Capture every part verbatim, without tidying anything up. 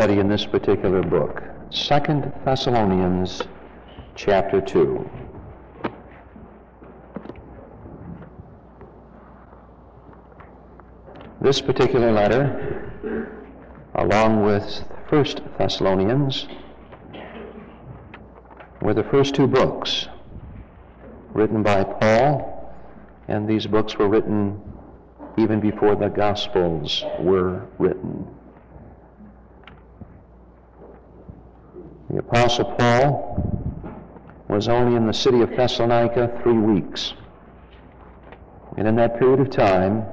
study in this particular book, Second Thessalonians chapter two. This particular letter, along with First Thessalonians, were the first two books written by Paul, and these books were written even before the Gospels were written. The Apostle Paul was only in the city of Thessalonica three weeks. And in that period of time,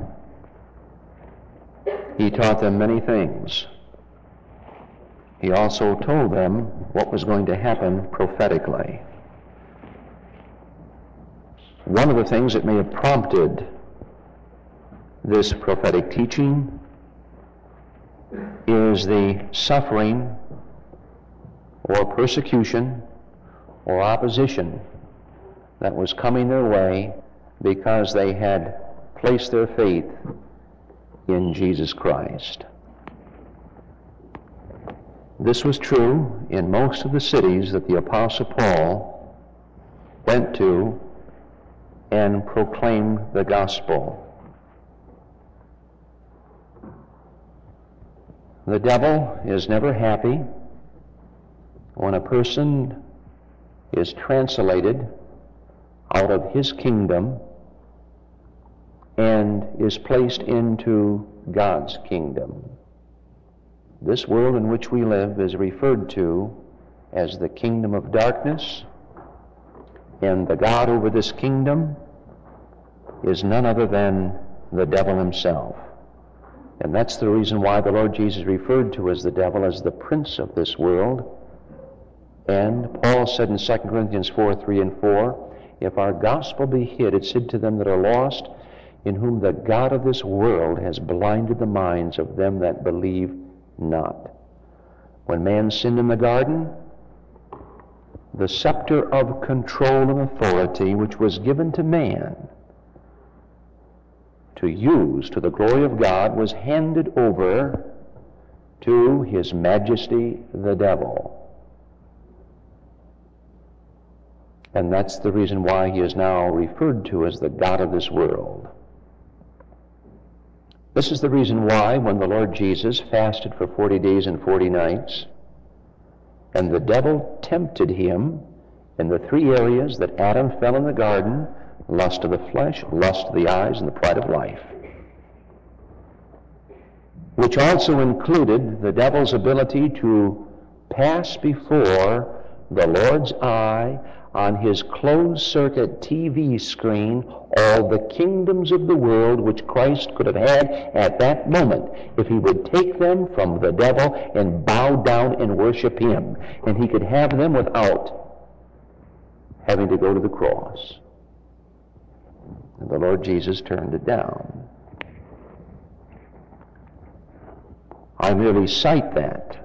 he taught them many things. He also told them what was going to happen prophetically. One of the things that may have prompted this prophetic teaching is the suffering or persecution or opposition that was coming their way because they had placed their faith in Jesus Christ. This was true in most of the cities that the Apostle Paul went to and proclaimed the gospel. The devil is never happy when a person is translated out of his kingdom and is placed into God's kingdom. This world in which we live is referred to as the kingdom of darkness, and the God over this kingdom is none other than the devil himself. And that's the reason why the Lord Jesus referred to as the devil as the prince of this world. And Paul said in Second Corinthians four, three and four, if our gospel be hid, it's hid to them that are lost, in whom the God of this world has blinded the minds of them that believe not. When man sinned in the garden, the scepter of control and authority which was given to man to use to the glory of God was handed over to his majesty the devil. And that's the reason why he is now referred to as the God of this world. This is the reason why when the Lord Jesus fasted for forty days and forty nights, and the devil tempted him in the three areas that Adam fell in the garden, lust of the flesh, lust of the eyes, and the pride of life, which also included the devil's ability to pass before the Lord's eye on his closed-circuit T V screen all the kingdoms of the world which Christ could have had at that moment if he would take them from the devil and bow down and worship him. And he could have them without having to go to the cross. And the Lord Jesus turned it down. I merely cite that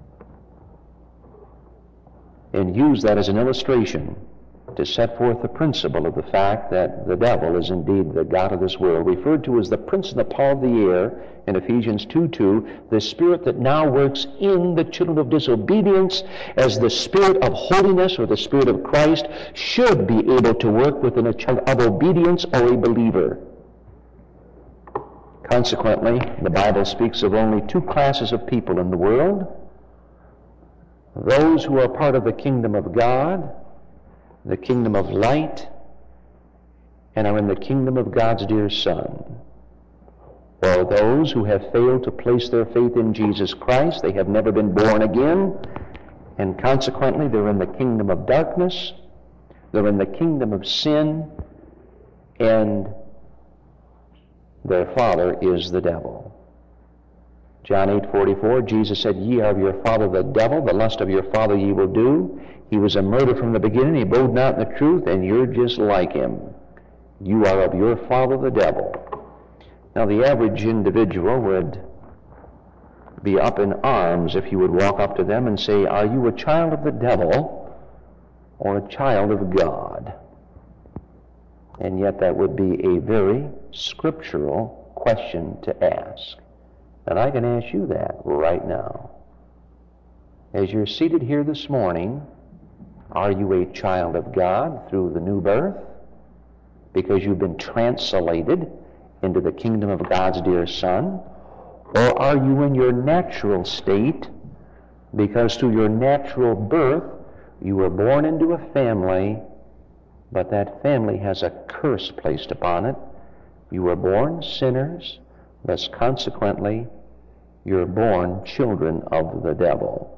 and use that as an illustration to set forth the principle of the fact that the devil is indeed the God of this world, referred to as the prince of the power of the air in Ephesians two two, the spirit that now works in the children of disobedience, as the spirit of holiness or the spirit of Christ should be able to work within a child of obedience or a believer. Consequently, the Bible speaks of only two classes of people in the world: those who are part of the kingdom of God, the kingdom of light, and are in the kingdom of God's dear Son. Or those who have failed to place their faith in Jesus Christ, they have never been born again, and consequently they're in the kingdom of darkness, they're in the kingdom of sin, and their father is the devil. John eight forty-four, Jesus said, ye are of your father the devil, the lust of your father ye will do. He was a murderer from the beginning, he abode not in the truth, and you're just like him. You are of your father the devil. Now the average individual would be up in arms if you would walk up to them and say, are you a child of the devil or a child of God? And yet that would be a very scriptural question to ask. And I can ask you that right now. As you're seated here this morning, are you a child of God through the new birth? Because you've been translated into the kingdom of God's dear Son? Or are you in your natural state because through your natural birth you were born into a family, but that family has a curse placed upon it? You were born sinners, thus consequently you're born children of the devil.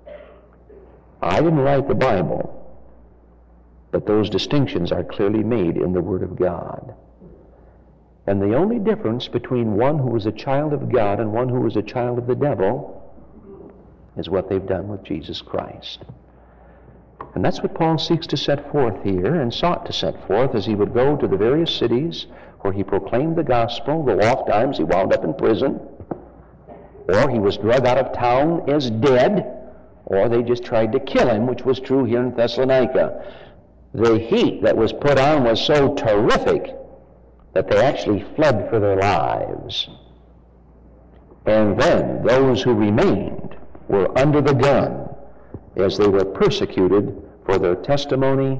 I didn't write the Bible, but those distinctions are clearly made in the Word of God. And the only difference between one who is a child of God and one who is a child of the devil is what they've done with Jesus Christ. And that's what Paul seeks to set forth here, and sought to set forth as he would go to the various cities where he proclaimed the gospel, though oftentimes he wound up in prison, or he was drug out of town as dead, or they just tried to kill him, which was true here in Thessalonica. The heat that was put on was so terrific that they actually fled for their lives. And then those who remained were under the gun as they were persecuted for their testimony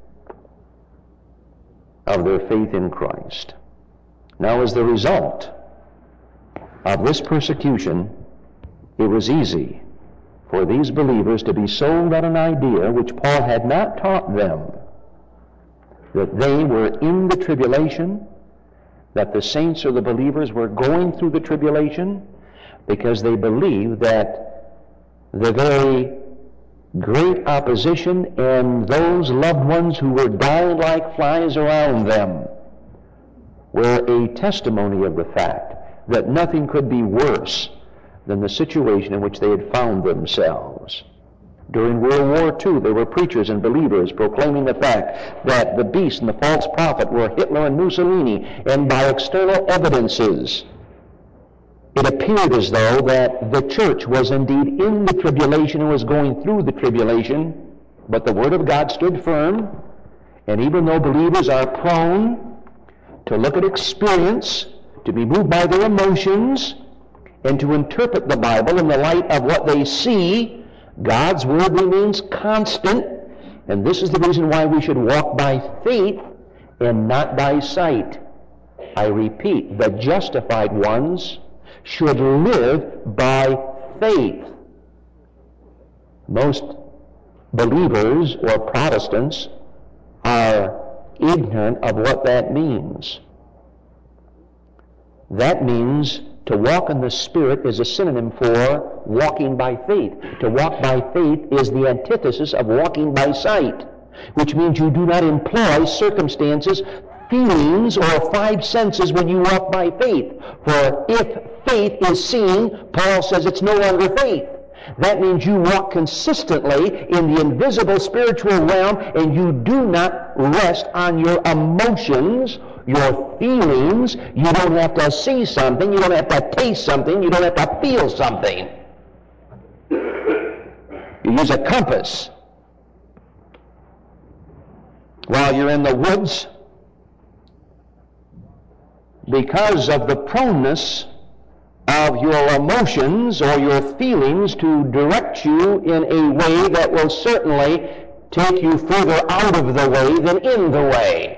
of their faith in Christ. Now, as the result of this persecution, it was easy for these believers to be sold on an idea which Paul had not taught them, that they were in the tribulation, that the saints or the believers were going through the tribulation, because they believed that the very great opposition and those loved ones who were dying like flies around them were a testimony of the fact that nothing could be worse than the situation in which they had found themselves. During World War Two, there were preachers and believers proclaiming the fact that the beast and the false prophet were Hitler and Mussolini, and by external evidences, it appeared as though that the church was indeed in the tribulation and was going through the tribulation, but the Word of God stood firm, and even though believers are prone to look at experience, to be moved by their emotions, and to interpret the Bible in the light of what they see, God's Word remains constant, and this is the reason why we should walk by faith and not by sight. I repeat, the justified ones should live by faith. Most believers or Protestants are ignorant of what that means. That means to walk in the Spirit is a synonym for walking by faith. To walk by faith is the antithesis of walking by sight, which means you do not employ circumstances, feelings, or five senses when you walk by faith. For if faith is seen, Paul says it's no longer faith. That means you walk consistently in the invisible spiritual realm, and you do not rest on your emotions, your feelings. You don't have to see something, you don't have to taste something, you don't have to feel something. You use a compass. While you're in the woods, because of the proneness of your emotions or your feelings to direct you in a way that will certainly take you further out of the way than in the way.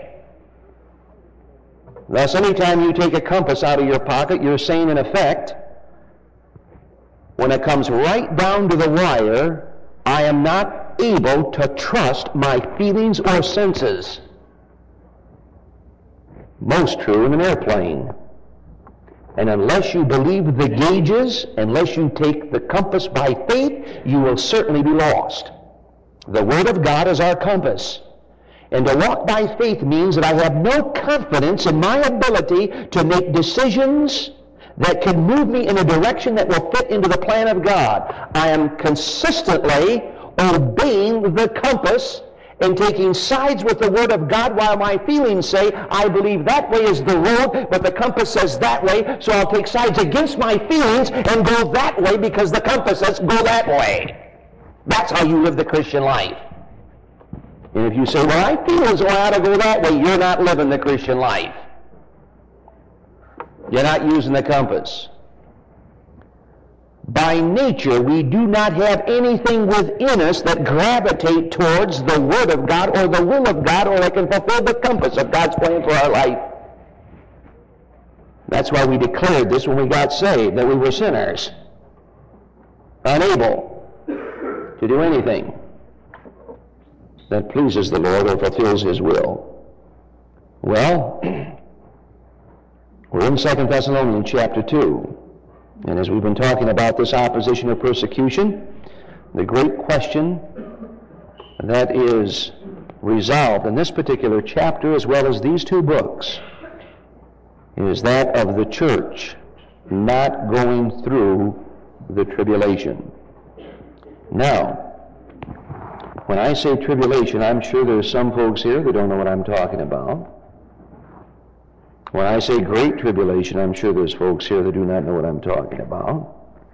Thus, anytime you take a compass out of your pocket, you're saying, in effect, when it comes right down to the wire, I am not able to trust my feelings or senses. Most true in an airplane. And unless you believe the gauges, unless you take the compass by faith, you will certainly be lost. The Word of God is our compass. And to walk by faith means that I have no confidence in my ability to make decisions that can move me in a direction that will fit into the plan of God. I am consistently obeying the compass and taking sides with the Word of God while my feelings say, I believe that way is the road, but the compass says that way, so I'll take sides against my feelings and go that way because the compass says go that way. That's how you live the Christian life. And if you say, well, I feel as though I ought to go that way, you're not living the Christian life. You're not using the compass. by nature, we do not have anything within us that gravitate towards the Word of God or the will of God or that can fulfill the compass of God's plan for our life. That's why we declared this when we got saved, that we were sinners, unable to do anything that pleases the Lord or fulfills His will. Well, we're in Second Thessalonians chapter two. And as we've been talking about this opposition or persecution, the great question that is resolved in this particular chapter as well as these two books is that of the church not going through the tribulation. Now, when I say tribulation, I'm sure there's some folks here that don't know what I'm talking about. When I say great tribulation, I'm sure there's folks here that do not know what I'm talking about.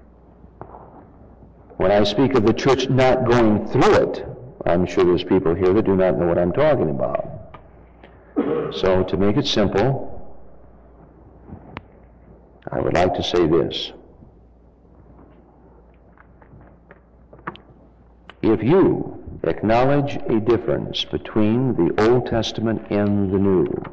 When I speak of the church not going through it, I'm sure there's people here that do not know what I'm talking about. So, to make it simple, I would like to say this. If you acknowledge a difference between the Old Testament and the New,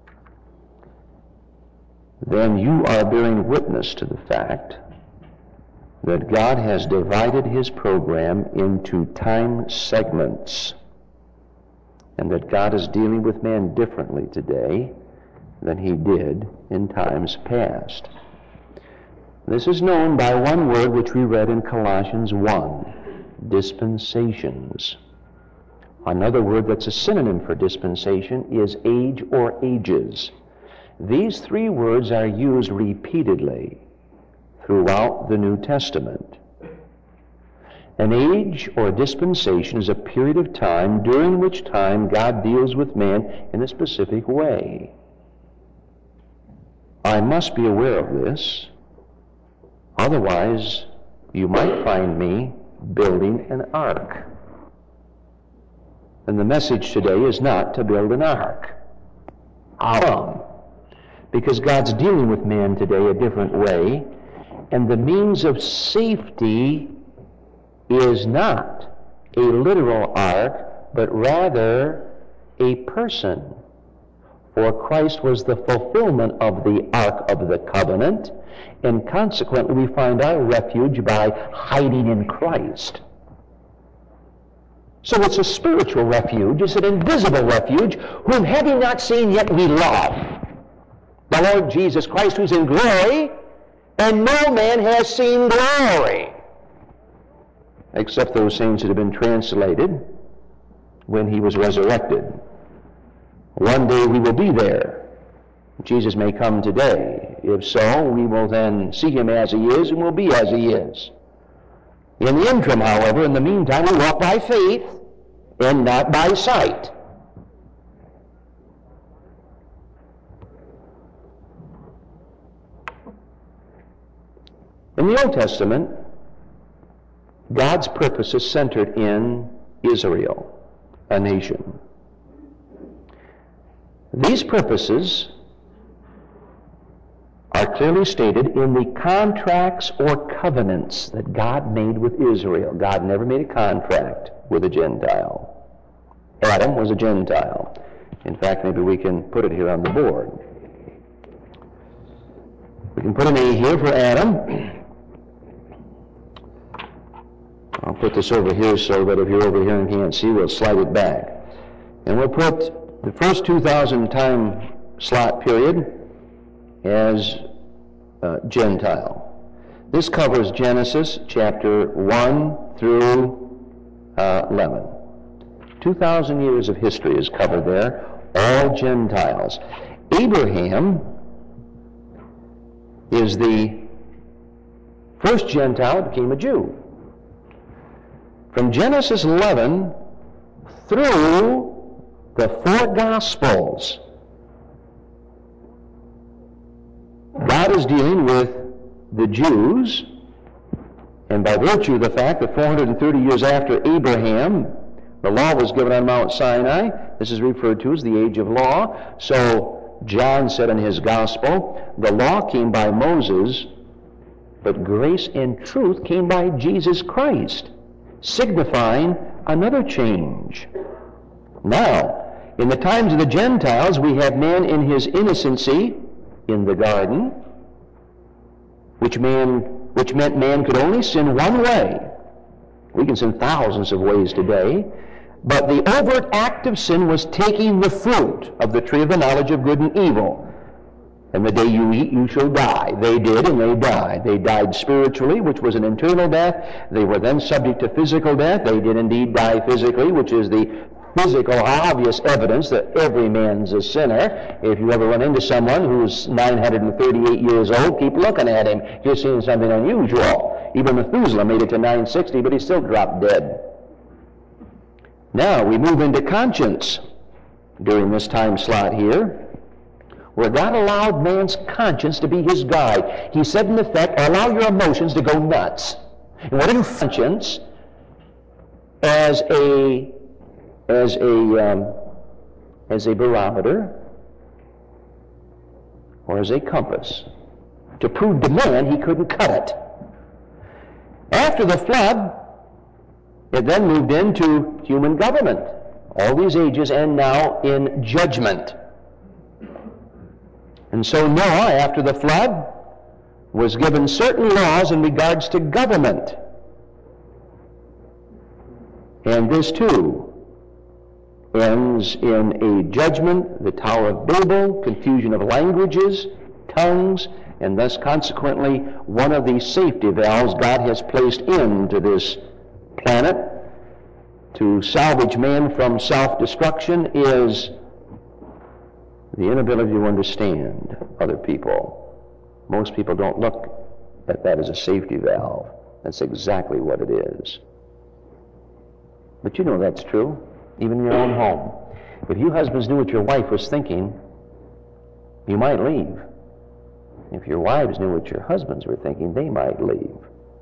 then you are bearing witness to the fact that God has divided His program into time segments, and that God is dealing with man differently today than He did in times past. This is known by one word which we read in Colossians one, dispensations. Another word that's a synonym for dispensation is age or ages. These three words are used repeatedly throughout the New Testament. An age or dispensation is a period of time during which time God deals with man in a specific way. I must be aware of this, otherwise you might find me building an ark. And the message today is not to build an ark. Um, because God's dealing with man today a different way, and the means of safety is not a literal ark, but rather a person. For Christ was the fulfillment of the Ark of the Covenant, and consequently we find our refuge by hiding in Christ. So it's a spiritual refuge, it's an invisible refuge, whom having not seen yet we love. The Lord Jesus Christ, who's in glory, and no man has seen glory, except those saints that have been translated when He was resurrected. One day we will be there. Jesus may come today. If so, we will then see Him as He is and will be as He is. In the interim, however, in the meantime, we walk by faith and not by sight. In the Old Testament, God's purpose is centered in Israel, a nation. These purposes are clearly stated in the contracts or covenants that God made with Israel. God never made a contract with a Gentile. Adam was a Gentile. In fact, maybe we can put it here on the board. We can put an A here for Adam. I'll put this over here so that if you're over here and can't see, we'll slide it back. And we'll put the first two thousand time slot period as uh, Gentile. This covers Genesis chapter one through uh, eleven. two thousand years of history is covered there, all Gentiles. Abraham is the first Gentile who became a Jew. From Genesis eleven through the four Gospels, God is dealing with the Jews, and by virtue of the fact that four hundred thirty years after Abraham, the law was given on Mount Sinai, this is referred to as the age of law. So John said in his Gospel, the law came by Moses, but grace and truth came by Jesus Christ, signifying another change. Now, in the times of the Gentiles, we have man in his innocency in the garden, which man, which meant man could only sin one way. We can sin thousands of ways today, but the overt act of sin was taking the fruit of the tree of the knowledge of good and evil. And the day you eat, you shall die. They did, and they died. They died spiritually, which was an internal death. They were then subject to physical death. They did indeed die physically, which is the physical, obvious evidence that every man's a sinner. If you ever run into someone who's nine hundred thirty-eight years old, keep looking at him. You're seeing something unusual. Even Methuselah made it to nine sixty, but he still dropped dead. Now we move into conscience during this time slot here, where God allowed man's conscience to be his guide. He said, in effect, allow your emotions to go nuts. And what is conscience as a as a um, as a barometer or as a compass to prove to man he couldn't cut it. After the flood, it then moved into human government, all these ages, and now in judgment. And so Noah, after the flood, was given certain laws in regards to government. And this too ends in a judgment, the Tower of Babel, confusion of languages, tongues, and thus consequently one of the safety valves God has placed into this planet to salvage man from self-destruction is the inability to understand other people. Most people don't look at that as a safety valve. That's exactly what it is. But you know that's true, even in your own home. If you husbands knew what your wife was thinking, you might leave. If your wives knew what your husbands were thinking, they might leave.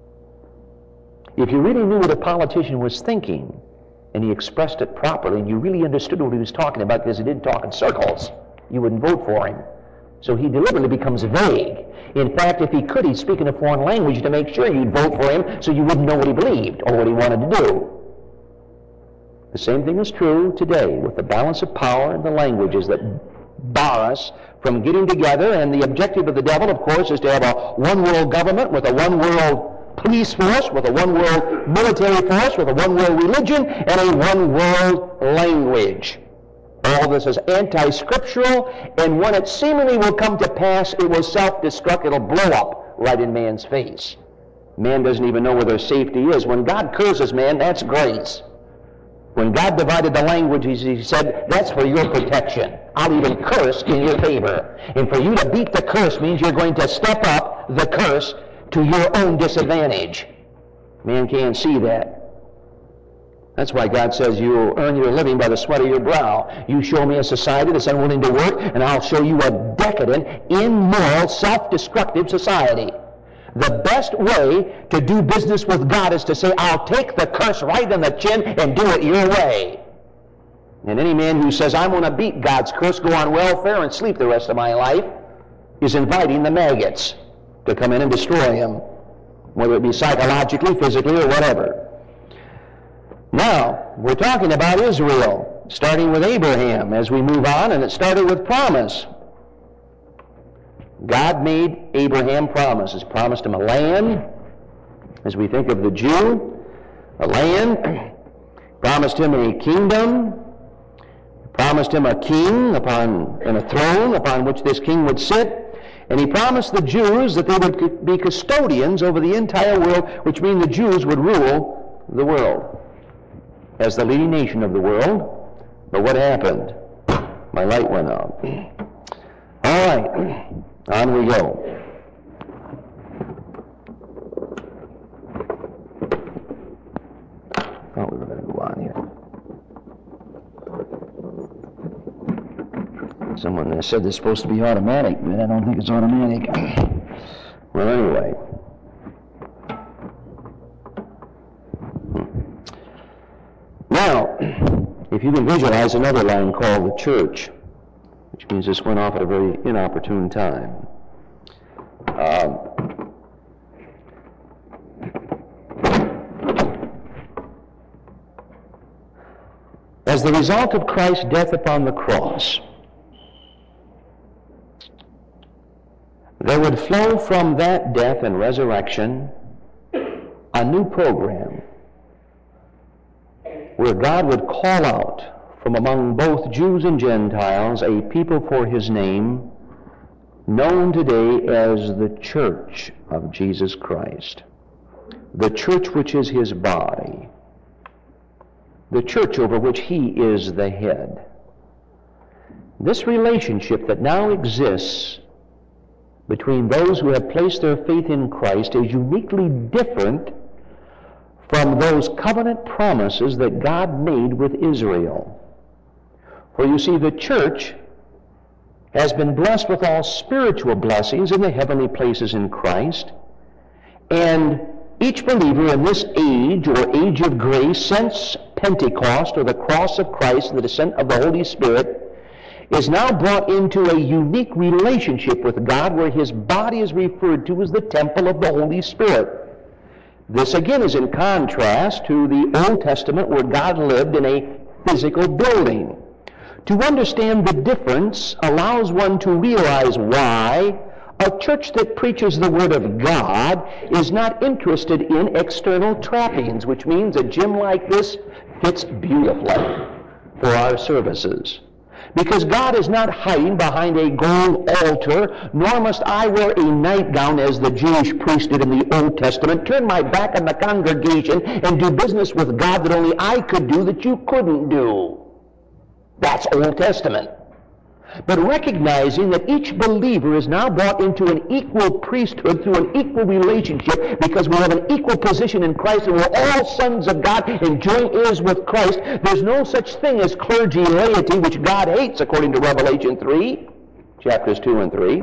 If you really knew what a politician was thinking, and he expressed it properly, and you really understood what he was talking about because he didn't talk in circles, you wouldn't vote for him. So he deliberately becomes vague. In fact, if he could, he'd speak in a foreign language to make sure you'd vote for him so you wouldn't know what he believed or what he wanted to do. The same thing is true today with the balance of power and the languages that bar us from getting together. And the objective of the devil, of course, is to have a one-world government with a one-world police force, with a one-world military force, with a one-world religion, and a one-world language. All this is anti-scriptural, and when it seemingly will come to pass, it will self-destruct. It'll blow up right in man's face. Man doesn't even know where their safety is. When God curses man, that's grace. When God divided the languages, he said, that's for your protection. I'll even curse in your favor. And for you to beat the curse means you're going to step up the curse to your own disadvantage. Man can't see that. That's why God says you'll earn your living by the sweat of your brow. You show me a society that's unwilling to work, and I'll show you a decadent, immoral, self-destructive society. The best way to do business with God is to say, I'll take the curse right on the chin and do it your way. And any man who says, I'm going to beat God's curse, go on welfare, and sleep the rest of my life, is inviting the maggots to come in and destroy him, whether it be psychologically, physically, or whatever. Now, we're talking about Israel, starting with Abraham as we move on, and it started with promise. God made Abraham promises, promised him a land, as we think of the Jew, a land, promised him a kingdom, promised him a king upon and a throne upon which this king would sit, and he promised the Jews that they would be custodians over the entire world, which means the Jews would rule the world as the leading nation of the world. But what happened? My light went out. All right, on we go. Oh, we were going to go on here. Someone said it's supposed to be automatic, but I don't think it's automatic. Well, anyway. Now, if you can visualize another line called the church, which means this went off at a very inopportune time. Um, As the result of Christ's death upon the cross, there would flow from that death and resurrection a new program where God would call out from among both Jews and Gentiles a people for his name, known today as the Church of Jesus Christ, the church which is his body, the church over which he is the head. This relationship that now exists between those who have placed their faith in Christ is uniquely different from those covenant promises that God made with Israel. For you see, the church has been blessed with all spiritual blessings in the heavenly places in Christ, and each believer in this age or age of grace since Pentecost or the cross of Christ and the descent of the Holy Spirit is now brought into a unique relationship with God where his body is referred to as the temple of the Holy Spirit. This again is in contrast to the Old Testament where God lived in a physical building. To understand the difference allows one to realize why a church that preaches the Word of God is not interested in external trappings, which means a gym like this fits beautifully for our services. Because God is not hiding behind a gold altar, nor must I wear a nightgown as the Jewish priest did in the Old Testament, turn my back on the congregation and do business with God that only I could do that you couldn't do. That's Old Testament. But recognizing that each believer is now brought into an equal priesthood through an equal relationship because we have an equal position in Christ and we're all sons of God and joint heirs with Christ, there's no such thing as clergy laity, which God hates according to Revelation three, chapters two and three,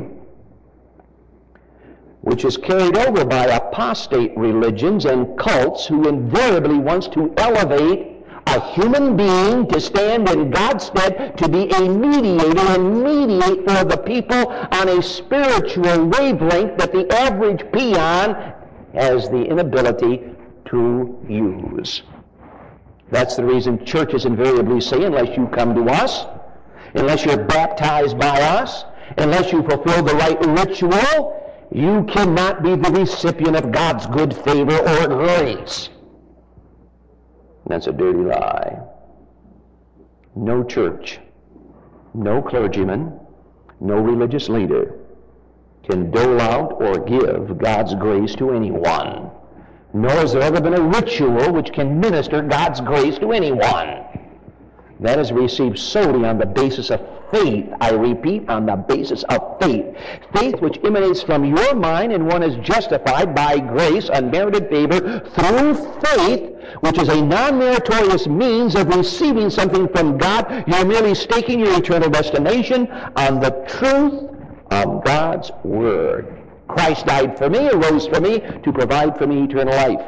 which is carried over by apostate religions and cults who invariably wants to elevate a human being to stand in God's stead to be a mediator and mediate for the people on a spiritual wavelength that the average peon has the inability to use. That's the reason churches invariably say, unless you come to us, unless you're baptized by us, unless you fulfill the right ritual, you cannot be the recipient of God's good favor or grace. That's a dirty lie. No church, no clergyman, no religious leader can dole out or give God's grace to anyone. Nor has there ever been a ritual which can minister God's grace to anyone. That is received solely on the basis of faith. I repeat, on the basis of faith. Faith which emanates from your mind and one is justified by grace, unmerited favor, through faith, which is a non-meritorious means of receiving something from God. You're merely staking your eternal destination on the truth of God's Word. Christ died for me, arose for me, to provide for me eternal life.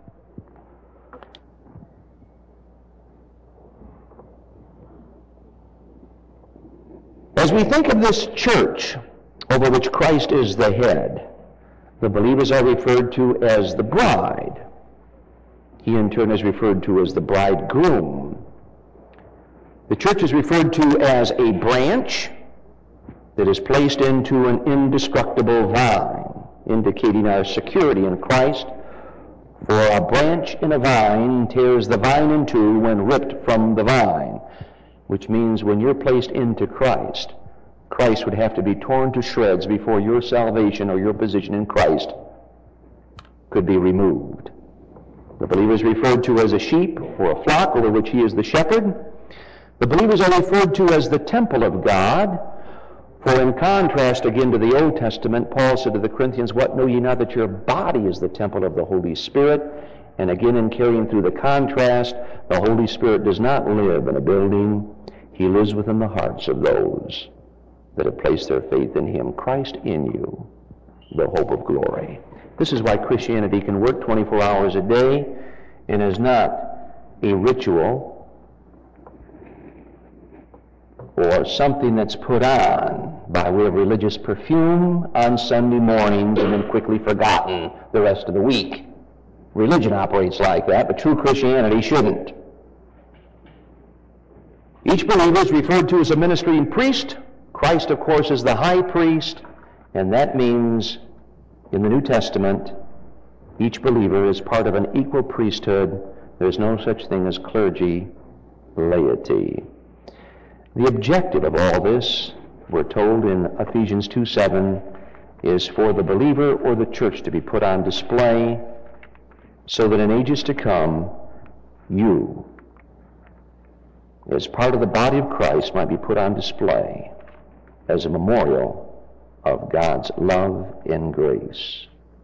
As we think of this church over which Christ is the head, the believers are referred to as the bride. He in turn is referred to as the bridegroom. The church is referred to as a branch that is placed into an indestructible vine, indicating our security in Christ. For a branch in a vine tears the vine in two when ripped from the vine, which means when you're placed into Christ, Christ would have to be torn to shreds before your salvation or your position in Christ could be removed. The believer is referred to as a sheep or a flock over which he is the shepherd. The believers are referred to as the temple of God. For in contrast again to the Old Testament, Paul said to the Corinthians, "What know ye not that your body is the temple of the Holy Spirit?" And again in carrying through the contrast, the Holy Spirit does not live in a building. He lives within the hearts of those that have placed their faith in him. Christ in you, the hope of glory. This is why Christianity can work twenty-four hours a day and is not a ritual or something that's put on by way of religious perfume on Sunday mornings and then quickly forgotten the rest of the week. Religion operates like that, but true Christianity shouldn't. Each believer is referred to as a ministering priest. Christ, of course, is the high priest, and that means in the New Testament, each believer is part of an equal priesthood. There's no such thing as clergy laity. The objective of all this, we're told in Ephesians two seven, is for the believer or the church to be put on display so that in ages to come, you, as part of the body of Christ, might be put on display as a memorial of God's love and grace.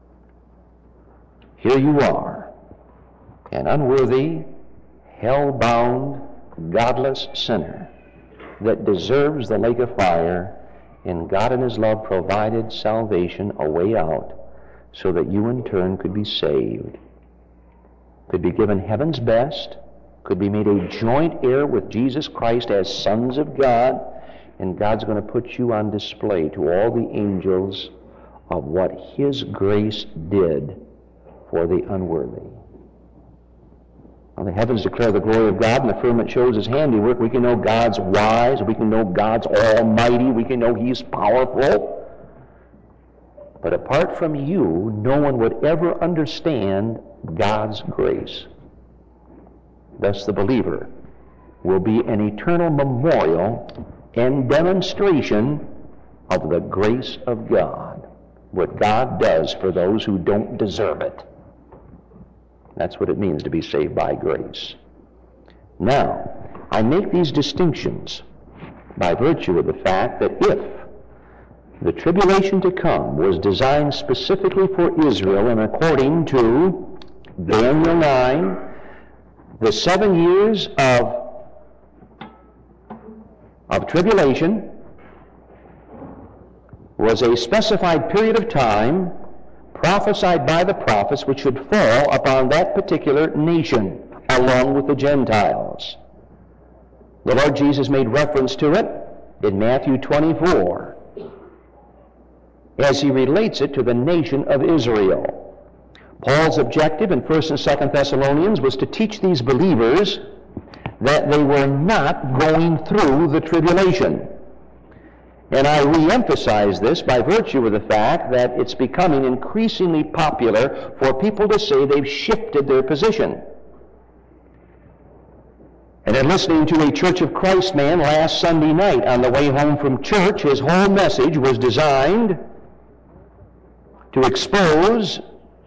Here you are, an unworthy, hell-bound, godless sinner that deserves the lake of fire, and God in His love provided salvation, a way out, so that you in turn could be saved, could be given heaven's best, could be made a joint heir with Jesus Christ as sons of God, and God's going to put you on display to all the angels of what His grace did for the unworthy. Now, the heavens declare the glory of God, and the firmament shows His handiwork. We can know God's wise, we can know God's almighty, we can know He's powerful. But apart from you, no one would ever understand God's grace. Thus the believer will be an eternal memorial and demonstration of the grace of God, what God does for those who don't deserve it. That's what it means to be saved by grace. Now, I make these distinctions by virtue of the fact that if the tribulation to come was designed specifically for Israel, and according to Daniel nine, the seven years of of tribulation was a specified period of time prophesied by the prophets which should fall upon that particular nation along with the Gentiles. The Lord Jesus made reference to it in Matthew twenty-four as He relates it to the nation of Israel. Paul's objective in First and Second Thessalonians was to teach these believers that they were not going through the tribulation. And I re-emphasize this by virtue of the fact that it's becoming increasingly popular for people to say they've shifted their position. And in listening to a Church of Christ man last Sunday night on the way home from church, his whole message was designed to expose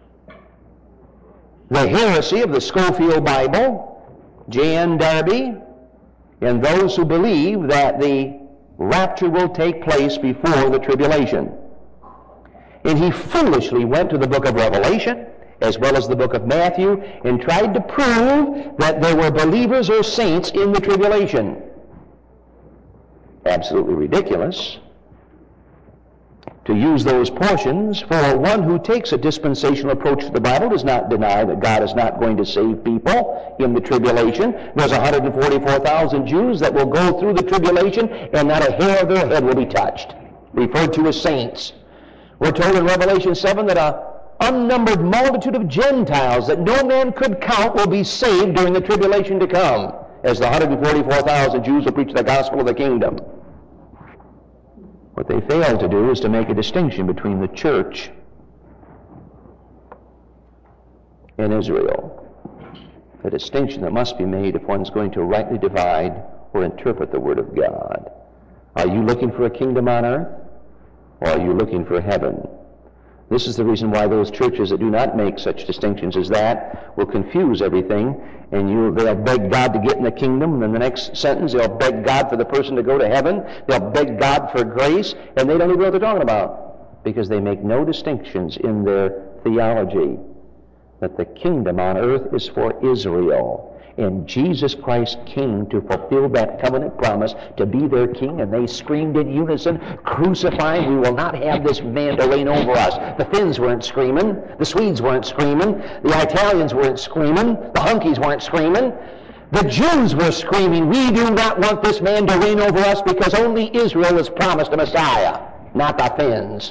the heresy of the Scofield Bible, Jan Darby, and those who believe that the rapture will take place before the tribulation. And he foolishly went to the book of Revelation as well as the book of Matthew and tried to prove that there were believers or saints in the tribulation. Absolutely ridiculous to use those portions, for one who takes a dispensational approach to the Bible does not deny that God is not going to save people in the tribulation. There's one hundred forty-four thousand Jews that will go through the tribulation and not a hair of their head will be touched, referred to as saints. We're told in Revelation seven that an unnumbered multitude of Gentiles that no man could count will be saved during the tribulation to come, as the one hundred forty-four thousand Jews will preach the gospel of the kingdom. What they failed to do is to make a distinction between the church and Israel. A distinction that must be made if one's going to rightly divide or interpret the Word of God. Are you looking for a kingdom on earth, or are you looking for heaven? This is the reason why those churches that do not make such distinctions as that will confuse everything, and you, they'll beg God to get in the kingdom, and in the next sentence they'll beg God for the person to go to heaven. They'll beg God for grace, and they don't even know what they're talking about, because they make no distinctions in their theology that the kingdom on earth is for Israel. And Jesus Christ came to fulfill that covenant promise to be their king, and they screamed in unison, "Crucify, we will not have this man to reign over us." The Finns weren't screaming, the Swedes weren't screaming, the Italians weren't screaming, the Hunkies weren't screaming. The Jews were screaming, "We do not want this man to reign over us, because only Israel is promised a Messiah, not the Finns."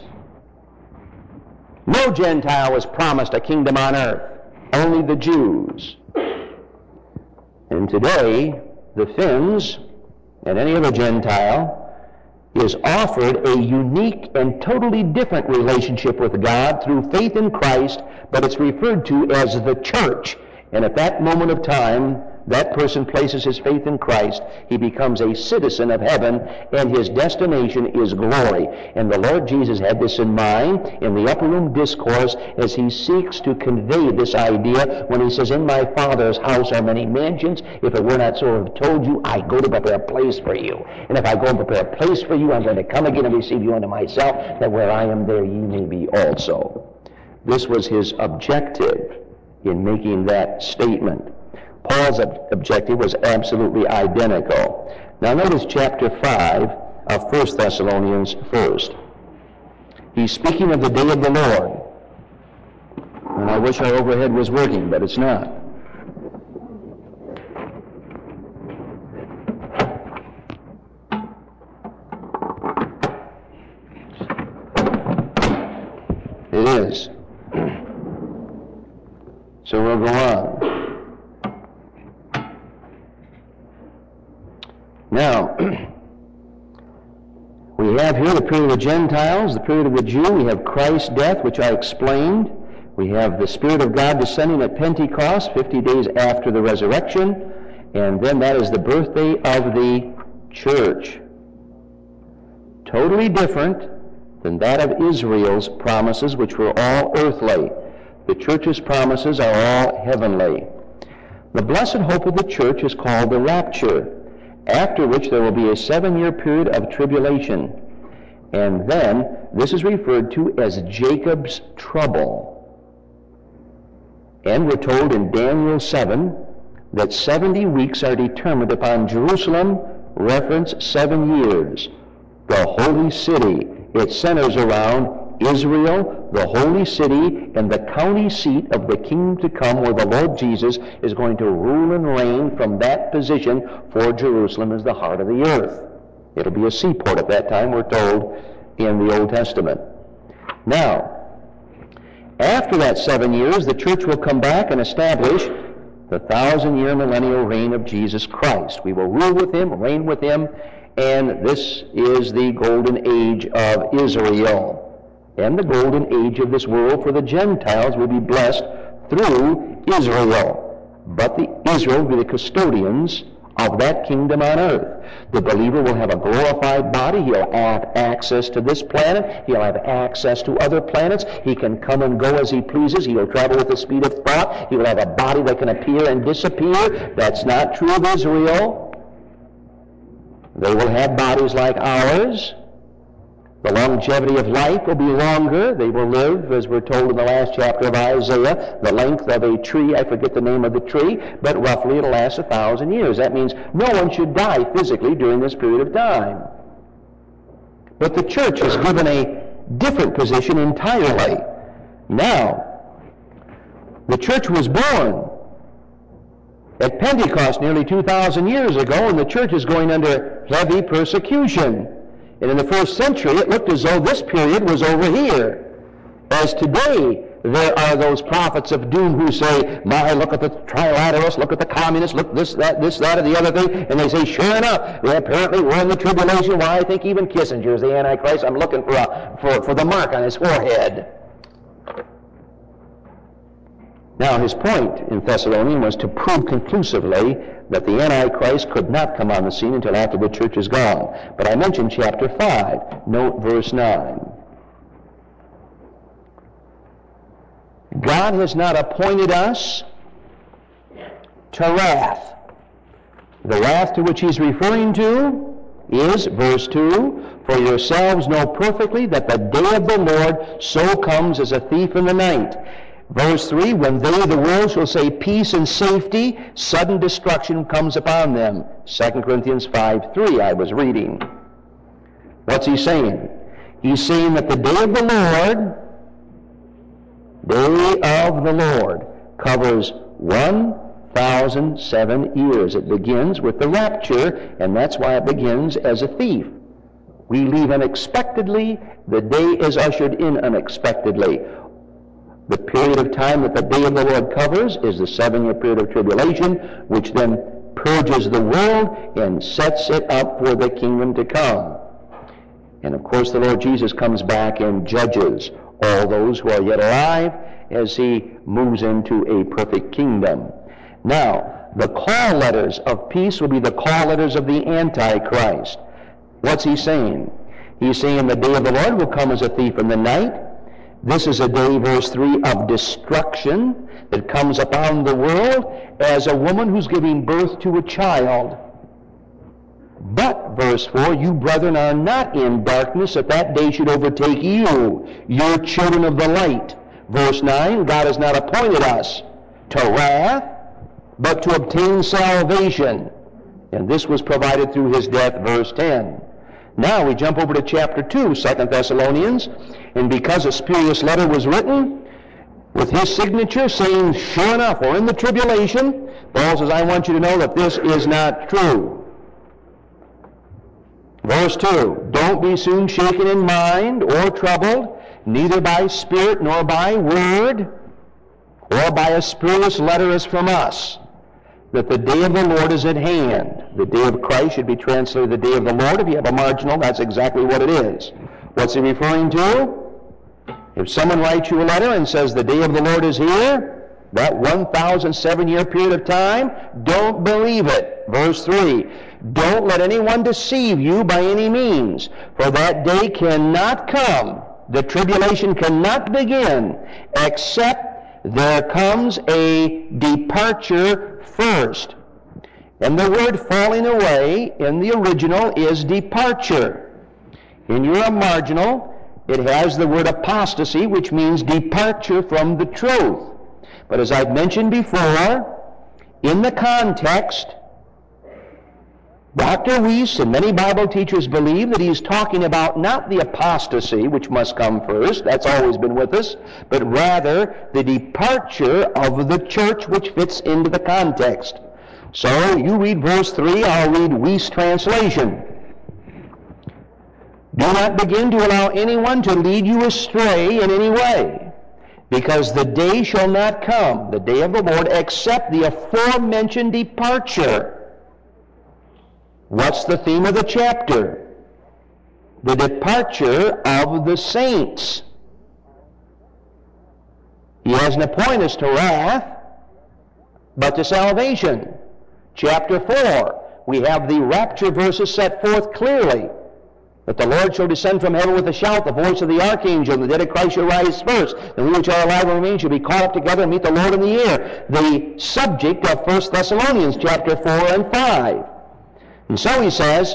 No Gentile was promised a kingdom on earth, only the Jews. And today, the Finns and any other Gentile is offered a unique and totally different relationship with God through faith in Christ, but it's referred to as the church. And at that moment of time, that person places his faith in Christ. He becomes a citizen of heaven, and his destination is glory. And the Lord Jesus had this in mind in the upper room discourse as he seeks to convey this idea when he says, in my Father's house are many mansions. If it were not so, I have told you, I go to prepare a place for you. And if I go and prepare a place for you, I'm going to come again and receive you unto myself, that where I am, there ye may be also. This was his objective in making that statement. Paul's ob- objective was absolutely identical. Now notice chapter five of First Thessalonians first. He's speaking of the day of the Lord. And I wish our overhead was working, but it's not. It is. So we'll go on. Now, we have here the period of the Gentiles, the period of the Jew. We have Christ's death, which I explained. We have the Spirit of God descending at Pentecost, fifty days after the resurrection. And then that is the birthday of the church. Totally different than that of Israel's promises, which were all earthly. The church's promises are all heavenly. The blessed hope of the church is called the rapture, after which there will be a seven-year period of tribulation. And then this is referred to as Jacob's trouble. And we're told in Daniel seven that seventy weeks are determined upon Jerusalem, reference seven years. The holy city, it centers around Israel, the holy city, and the county seat of the kingdom to come, where the Lord Jesus is going to rule and reign from that position, for Jerusalem is the heart of the earth. It'll be a seaport at that time, we're told in the Old Testament. Now, after that seven years, the church will come back and establish the thousand-year millennial reign of Jesus Christ. We will rule with him, reign with him, and this is the golden age of Israel. And the golden age of this world for the Gentiles will be blessed through Israel. But the Israel will be the custodians of that kingdom on earth. The believer will have a glorified body. He'll have access to this planet. He'll have access to other planets. He can come and go as he pleases. He'll travel with the speed of thought. He'll have a body that can appear and disappear. That's not true of Israel. They will have bodies like ours. The longevity of life will be longer. They will live, as we're told in the last chapter of Isaiah, the length of a tree, I forget the name of the tree, but roughly it'll last a thousand years. That means no one should die physically during this period of time. But the church is given a different position entirely. Now, the church was born at Pentecost nearly two thousand years ago, and the church is going under heavy persecution. And in the first century, it looked as though this period was over here. As today, there are those prophets of doom who say, my, look at the trilateralists, look at the communists, look this, that, this, that, or the other thing. And they say, sure enough, well, apparently we're in the tribulation. Why, I think even Kissinger is the Antichrist. I'm looking for, a, for, for the mark on his forehead. Now, his point in Thessalonians was to prove conclusively that the Antichrist could not come on the scene until after the church is gone. But I mentioned chapter five. Note verse nine. God has not appointed us to wrath. The wrath to which he's referring to is, verse two, for yourselves know perfectly that the day of the Lord so comes as a thief in the night. Verse three, when they, the world, shall say peace and safety, sudden destruction comes upon them. Second Corinthians five three, I was reading. What's he saying? He's saying that the day of the Lord, day of the Lord, covers one thousand seven years. It begins with the rapture, and that's why it begins as a thief. We leave unexpectedly, the day is ushered in unexpectedly. The period of time that the day of the Lord covers is the seven-year period of tribulation, which then purges the world and sets it up for the kingdom to come. And of course the Lord Jesus comes back and judges all those who are yet alive as he moves into a perfect kingdom. Now, the call letters of peace will be the call letters of the Antichrist. What's he saying? He's saying the day of the Lord will come as a thief in the night. This is a day, verse three, of destruction that comes upon the world as a woman who's giving birth to a child. But, verse four, you brethren are not in darkness, that that day should overtake you, you're children of the light. Verse nine, God has not appointed us to wrath, but to obtain salvation. And this was provided through his death, verse ten. Now we jump over to chapter two, Second Thessalonians, and because a spurious letter was written with his signature saying, sure enough, we're in the tribulation, Paul says, I want you to know that this is not true. Verse two, don't be soon shaken in mind or troubled, neither by spirit nor by word, or by a spurious letter as from us, that the day of the Lord is at hand. The day of Christ should be translated the day of the Lord. If you have a marginal, that's exactly what it is. What's he referring to? If someone writes you a letter and says the day of the Lord is here, that one thousand seven year period of time, don't believe it. Verse three, don't let anyone deceive you by any means, for that day cannot come, the tribulation cannot begin, except there comes a departure first. And the word falling away in the original is departure. In your marginal, it has the word apostasy, which means departure from the truth. But as I've mentioned before, in the context, Doctor Weiss and many Bible teachers believe that he's talking about not the apostasy, which must come first, that's always been with us, but rather the departure of the church, which fits into the context. So you read verse three, I'll read Weiss translation. Do not begin to allow anyone to lead you astray in any way, because the day shall not come, the day of the Lord, except the aforementioned departure. What's the theme of the chapter? The departure of the saints. He hasn't appointed us to wrath, but to salvation. Chapter four, we have the rapture verses set forth clearly. That the Lord shall descend from heaven with a shout, the voice of the archangel, and the dead of Christ shall rise first. And we which are alive and remain shall be caught up together and meet the Lord in the air. The subject of First Thessalonians chapter four and five. And so he says,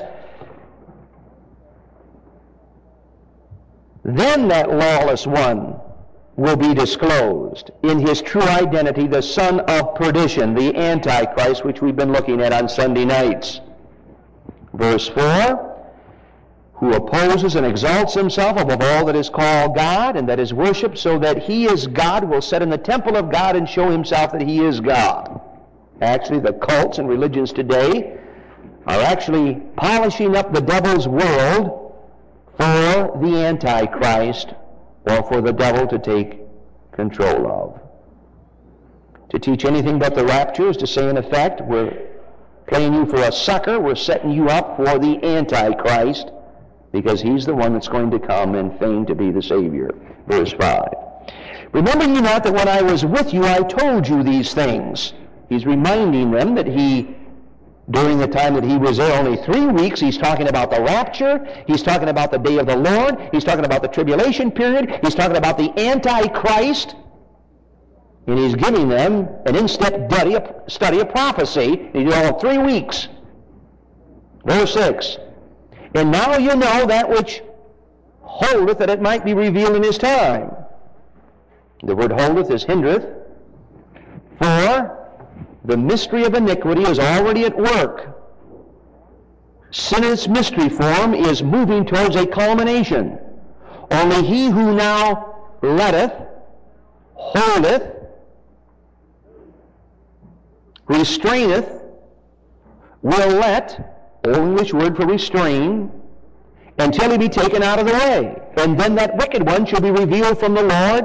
then that lawless one will be disclosed in his true identity, the son of perdition, the Antichrist, which we've been looking at on Sunday nights. Verse four, who opposes and exalts himself above all that is called God and that is worshipped, so that he is God, will sit in the temple of God and show himself that he is God. Actually, the cults and religions today are actually polishing up the devil's world for the Antichrist, or for the devil to take control of. To teach anything but the rapture is to say, in effect, we're playing you for a sucker, we're setting you up for the Antichrist, because he's the one that's going to come and feign to be the Savior. Verse five. Remember you not that when I was with you I told you these things. He's reminding them that he, during the time that he was there, only three weeks, he's talking about the rapture, he's talking about the day of the Lord, he's talking about the tribulation period, he's talking about the Antichrist, and he's giving them an in-step study of prophecy. He did all three weeks. Verse six. And now you know that which holdeth, that it might be revealed in his time. The word holdeth is hindereth. For the mystery of iniquity is already at work. Sin in its mystery form is moving towards a culmination. Only he who now letteth, holdeth, restraineth, will let, Old English word for restrain, until he be taken out of the way. And then that wicked one shall be revealed from the Lord,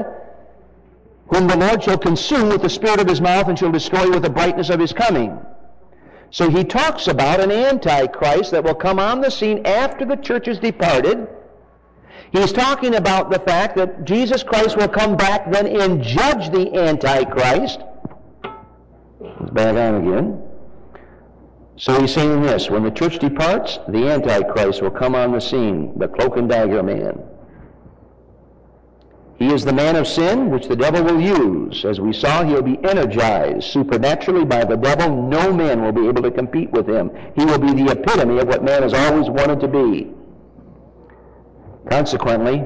whom the Lord shall consume with the spirit of his mouth, and shall destroy with the brightness of his coming. So he talks about an antichrist that will come on the scene after the church has departed. He's talking about the fact that Jesus Christ will come back then and judge the antichrist. Let's back on again. So he's saying this: when the church departs, the antichrist will come on the scene, the cloak and dagger man. He is the man of sin, which the devil will use. As we saw, he'll be energized supernaturally by the devil. No man will be able to compete with him. He will be the epitome of what man has always wanted to be. Consequently,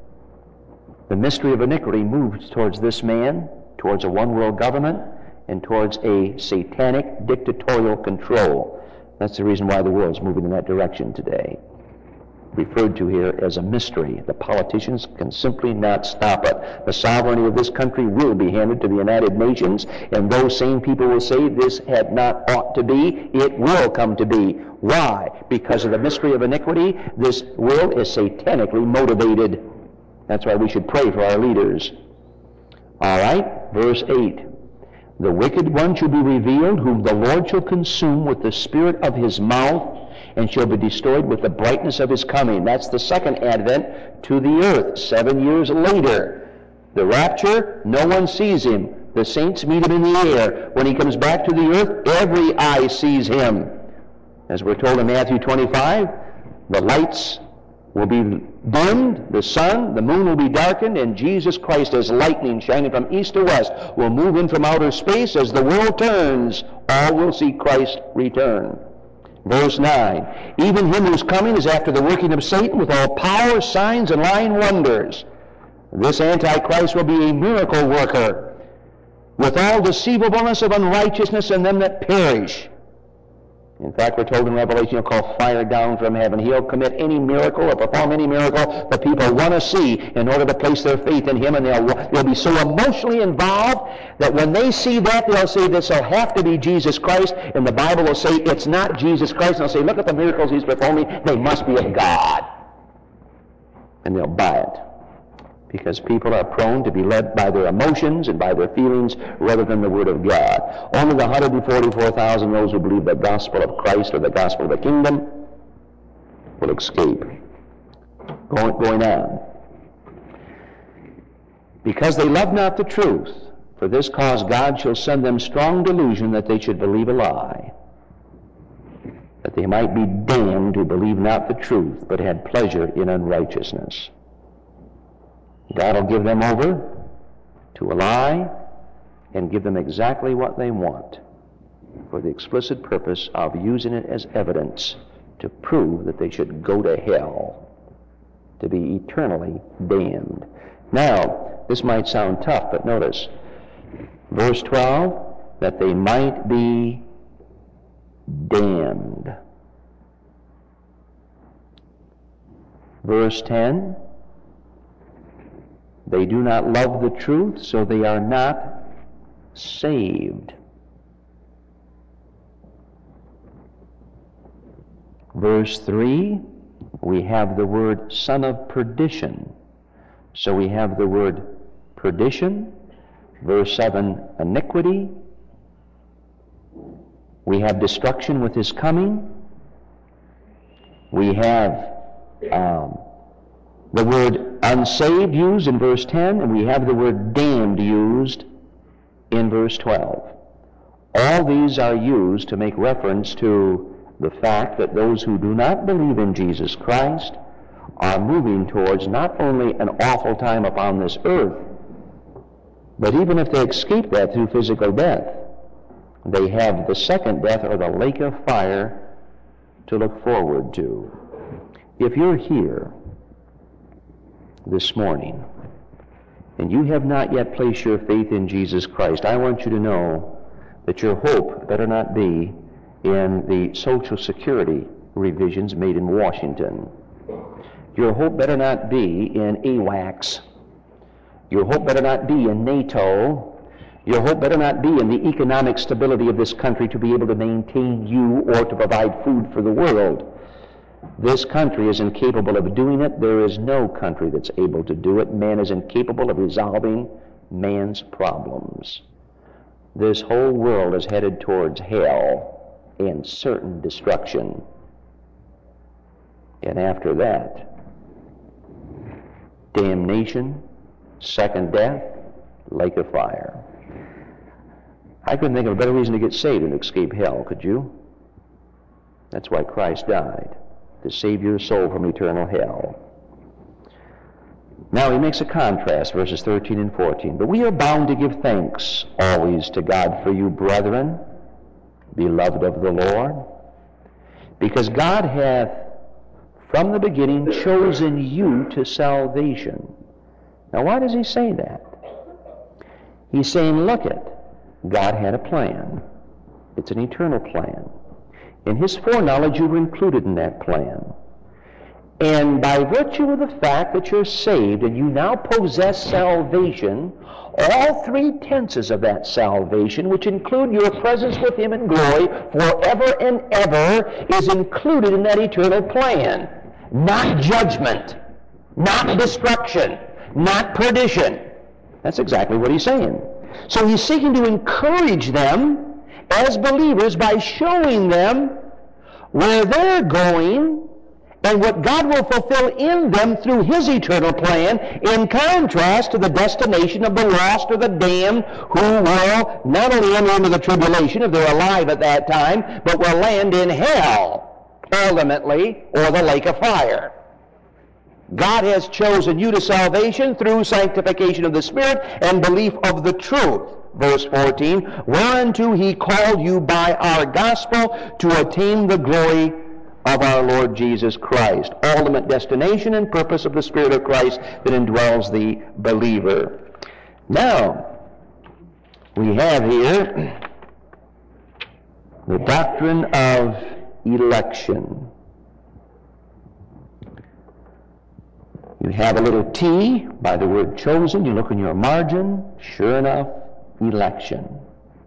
the mystery of iniquity moves towards this man, towards a one-world government, and towards a satanic dictatorial control. That's the reason why the world's moving in that direction today. Referred to here as a mystery. The politicians can simply not stop it. The sovereignty of this country will be handed to the United Nations, and those same people will say this had not ought to be. It will come to be. Why? Because of the mystery of iniquity. This will is satanically motivated. That's why we should pray for our leaders. All right, verse eight. The wicked one shall be revealed, whom the Lord shall consume with the spirit of his mouth, and shall be destroyed with the brightness of his coming. That's the second advent to the earth, seven years later. The rapture, no one sees him. The saints meet him in the air. When he comes back to the earth, every eye sees him. As we're told in Matthew twenty-five, the lights will be dimmed, the sun, the moon will be darkened, and Jesus Christ, as lightning shining from east to west, will move in from outer space. As the world turns, all will see Christ return. Verse nine, even him whose coming is after the working of Satan with all power, signs, and lying wonders. This Antichrist will be a miracle worker with all deceivableness of unrighteousness in them that perish. In fact, we're told in Revelation he'll call fire down from heaven. He'll commit any miracle or perform any miracle that people want to see in order to place their faith in him, and they'll, they'll be so emotionally involved that when they see that, they'll say this will have to be Jesus Christ, and the Bible will say it's not Jesus Christ, and they'll say, look at the miracles he's performing, they must be of God. And they'll buy it. Because people are prone to be led by their emotions and by their feelings rather than the Word of God. Only the one hundred forty-four thousand, those who believe the gospel of Christ or the gospel of the kingdom, will escape. Going, going on. Because they love not the truth, for this cause God shall send them strong delusion that they should believe a lie, that they might be damned who believe not the truth, but had pleasure in unrighteousness. God will give them over to a lie and give them exactly what they want for the explicit purpose of using it as evidence to prove that they should go to hell, to be eternally damned. Now, this might sound tough, but notice, verse twelve, that they might be damned. Verse ten, they do not love the truth, so they are not saved. Verse three, we have the word son of perdition. So we have the word perdition. Verse seven, iniquity. We have destruction with his coming. We have um, the word unsaved used in verse ten, and we have the word damned used in verse twelve. All these are used to make reference to the fact that those who do not believe in Jesus Christ are moving towards not only an awful time upon this earth, but even if they escape that through physical death, they have the second death, or the lake of fire, to look forward to. If you're here this morning and you have not yet placed your faith in Jesus Christ, I want you to know that your hope better not be in the Social Security revisions made in Washington. Your hope better not be in AWACS. Your hope better not be in NATO. Your hope better not be in the economic stability of this country to be able to maintain you or to provide food for the world. This country is incapable of doing it. There is no country that's able to do it. Man is incapable of resolving man's problems. This whole world is headed towards hell. and certain destruction. And after that, damnation, second death, lake of fire. I couldn't think of a better reason to get saved than to escape hell, could you? That's why Christ died, to save your soul from eternal hell. Now he makes a contrast, verses thirteen and fourteen. But we are bound to give thanks always to God for you, brethren, beloved of the Lord, because God hath from the beginning chosen you to salvation. Now why does he say that? He's saying, look it, God had a plan. It's an eternal plan. In his foreknowledge, you were included in that plan. And by virtue of the fact that you're saved and you now possess salvation, all three tenses of that salvation, which include your presence with him in glory forever and ever, is included in that eternal plan. Not judgment, not destruction, not perdition. That's exactly what he's saying. So he's seeking to encourage them as believers by showing them where they're going and what God will fulfill in them through his eternal plan, in contrast to the destination of the lost or the damned, who will not only enter into the tribulation if they're alive at that time, but will land in hell, ultimately, or the lake of fire. God has chosen you to salvation through sanctification of the Spirit and belief of the truth. Verse fourteen, whereunto he called you by our gospel to attain the glory of our Lord Jesus Christ. Ultimate destination and purpose of the Spirit of Christ that indwells the believer. Now, we have here the doctrine of election. You have a little T by the word chosen. You look in your margin. Sure enough, election.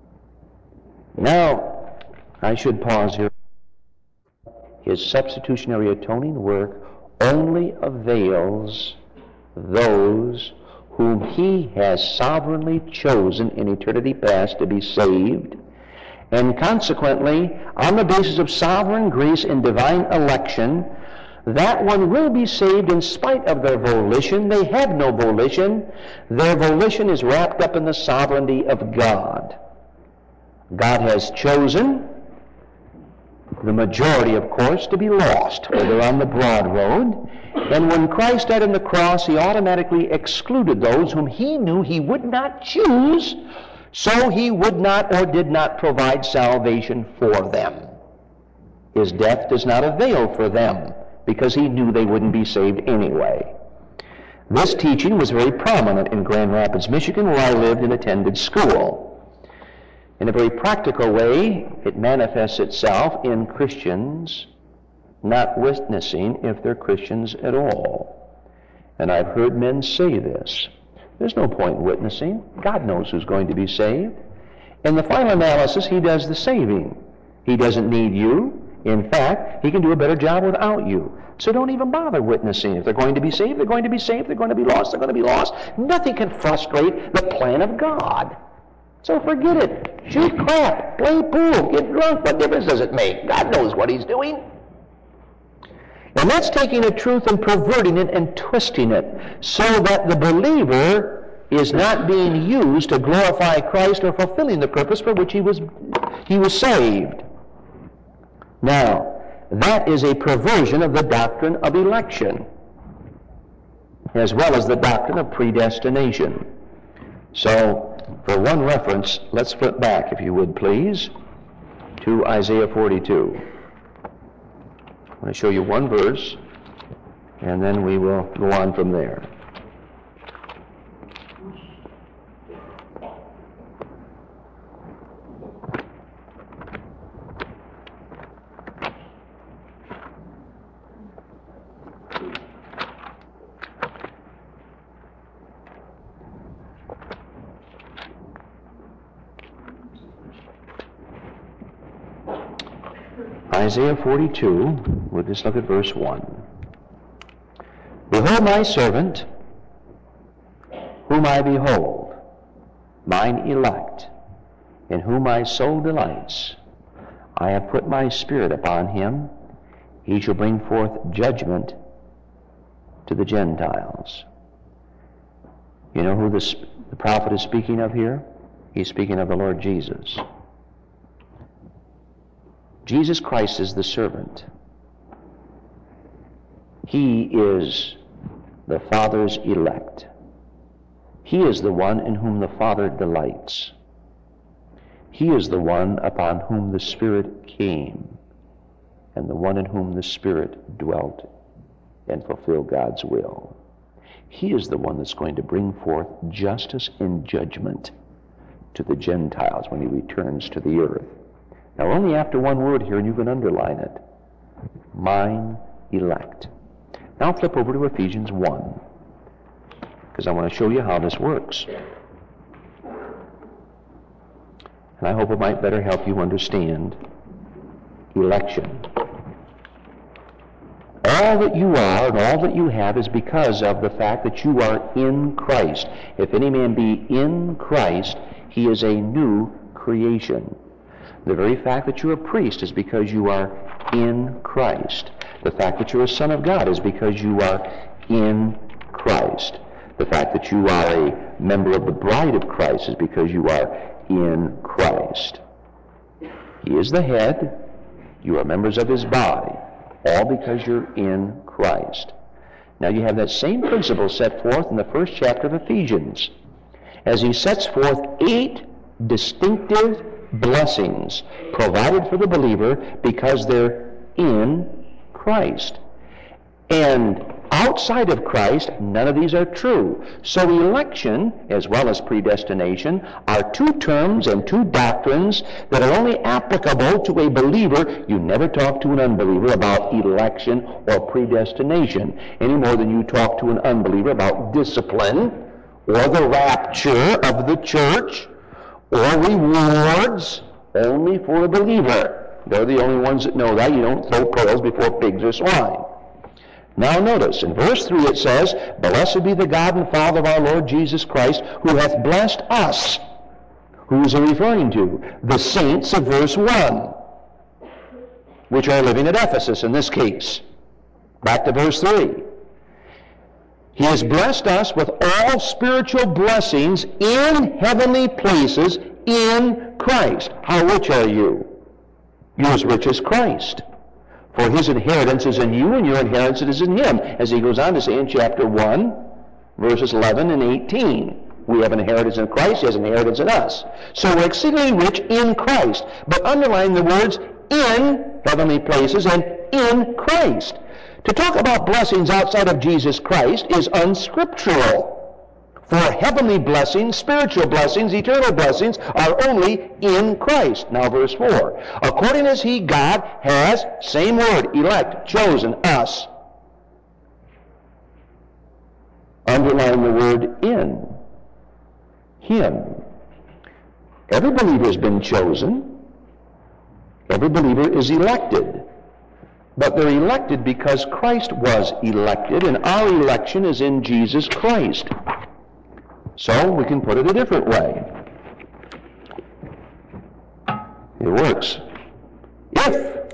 Now, I should pause here. His substitutionary atoning work only avails those whom he has sovereignly chosen in eternity past to be saved, and consequently, on the basis of sovereign grace and divine election, that one will be saved in spite of their volition. They have no volition. Their volition is wrapped up in the sovereignty of God. God has chosen the majority, of course, to be lost, for they're on the broad road. And when Christ died on the cross, he automatically excluded those whom he knew he would not choose, so he would not or did not provide salvation for them. His death does not avail for them, because he knew they wouldn't be saved anyway. This teaching was very prominent in Grand Rapids, Michigan, where I lived and attended school. In a very practical way, it manifests itself in Christians not witnessing if they're Christians at all. And I've heard men say this. There's no point in witnessing. God knows who's going to be saved. In the final analysis, he does the saving. He doesn't need you. In fact, he can do a better job without you. So don't even bother witnessing. If they're going to be saved, they're going to be saved. If they're going to be lost, they're going to be lost. Nothing can frustrate the plan of God. So forget it. Shoot crap. Play pool. Get drunk. What difference does it make? God knows what he's doing. And that's taking a truth and perverting it and twisting it so that the believer is not being used to glorify Christ or fulfilling the purpose for which he was, he was saved. Now, that is a perversion of the doctrine of election, as well as the doctrine of predestination. So, for one reference, let's flip back, if you would please, to Isaiah forty-two. I'm going to show you one verse, and then we will go on from there. Isaiah forty-two, we'll just look at verse one. Behold my servant, whom I behold, mine elect, in whom my soul delights. I have put my Spirit upon him. He shall bring forth judgment to the Gentiles. You know who this, the prophet is speaking of here? He's speaking of the Lord Jesus. Jesus Christ is the servant. He is the Father's elect. He is the one in whom the Father delights. He is the one upon whom the Spirit came, and the one in whom the Spirit dwelt and fulfilled God's will. He is the one that's going to bring forth justice and judgment to the Gentiles when he returns to the earth. Now, only after one word here, and you can underline it. Mine elect. Now flip over to Ephesians one, because I want to show you how this works. And I hope it might better help you understand election. All that you are and all that you have is because of the fact that you are in Christ. If any man be in Christ, he is a new creation. The very fact that you're a priest is because you are in Christ. The fact that you're a son of God is because you are in Christ. The fact that you are a member of the bride of Christ is because you are in Christ. He is the head. You are members of his body. All because you're in Christ. Now you have that same principle set forth in the first chapter of Ephesians, as he sets forth eight distinctive blessings provided for the believer because they're in Christ. And outside of Christ, none of these are true. So election, as well as predestination, are two terms and two doctrines that are only applicable to a believer. You never talk to an unbeliever about election or predestination, any more than you talk to an unbeliever about discipline or the rapture of the church or rewards. Only for a believer. They're the only ones that know that. You don't throw pearls before pigs or swine. Now notice, in verse three it says, Blessed be the God and Father of our Lord Jesus Christ, who hath blessed us. Who is he referring to? The saints of verse one, which are living at Ephesus in this case. Back to verse three. He has blessed us with all spiritual blessings in heavenly places in Christ. How rich are you? You're as rich as Christ. For his inheritance is in you, and your inheritance is in him. As he goes on to say in chapter one, verses eleven and eighteen. We have an inheritance in Christ, he has an inheritance in us. So we're exceedingly rich in Christ. But underline the words in heavenly places and in Christ. To talk about blessings outside of Jesus Christ is unscriptural. For heavenly blessings, spiritual blessings, eternal blessings are only in Christ. Now verse four. According as he, God, has, same word, elect, chosen us. Underline the word in. Him. Every believer has been chosen. Every believer is elected. But they're elected because Christ was elected, and our election is in Jesus Christ. So we can put it a different way. It works. If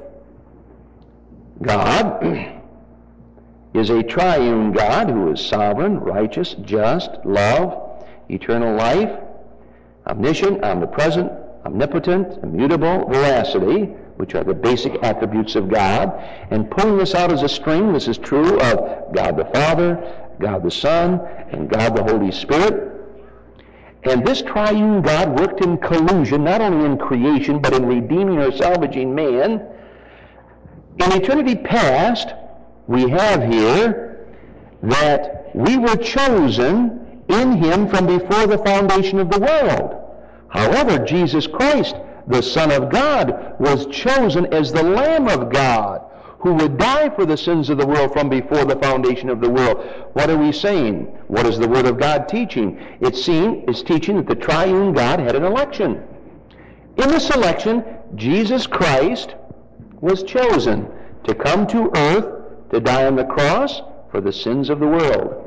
God is a triune God who is sovereign, righteous, just, love, eternal life, omniscient, omnipresent, omnipotent, immutable, veracity, which are the basic attributes of God, and pulling this out as a string, this is true of God the Father, God the Son, and God the Holy Spirit. And this triune God worked in collusion, not only in creation, but in redeeming or salvaging man. In eternity past, we have here that we were chosen in him from before the foundation of the world. However, Jesus Christ, the Son of God, was chosen as the Lamb of God, who would die for the sins of the world from before the foundation of the world. What are we saying? What is the Word of God teaching? It's, seen, it's teaching that the triune God had an election. In this election, Jesus Christ was chosen to come to earth to die on the cross for the sins of the world.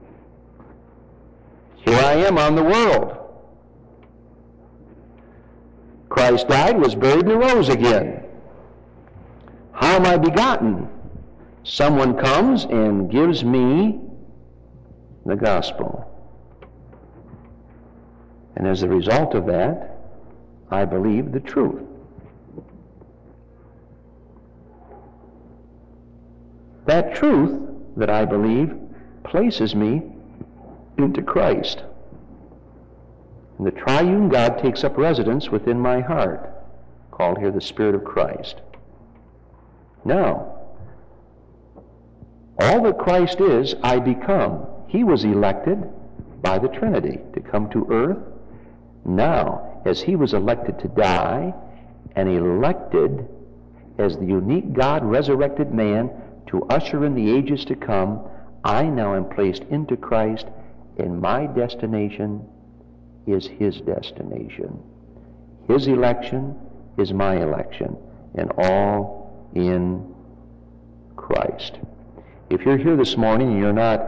Here I am on the world. Christ died, was buried, and arose again. How am I begotten? Someone comes and gives me the gospel. And as a result of that, I believe the truth. That truth that I believe places me into Christ. And the triune God takes up residence within my heart, called here the Spirit of Christ. Now, all that Christ is, I become. He was elected by the Trinity to come to earth. Now, as he was elected to die, and elected as the unique God resurrected man to usher in the ages to come, I now am placed into Christ, and my destination is his destination. His election is my election, and all in Christ. If you're here this morning and you're not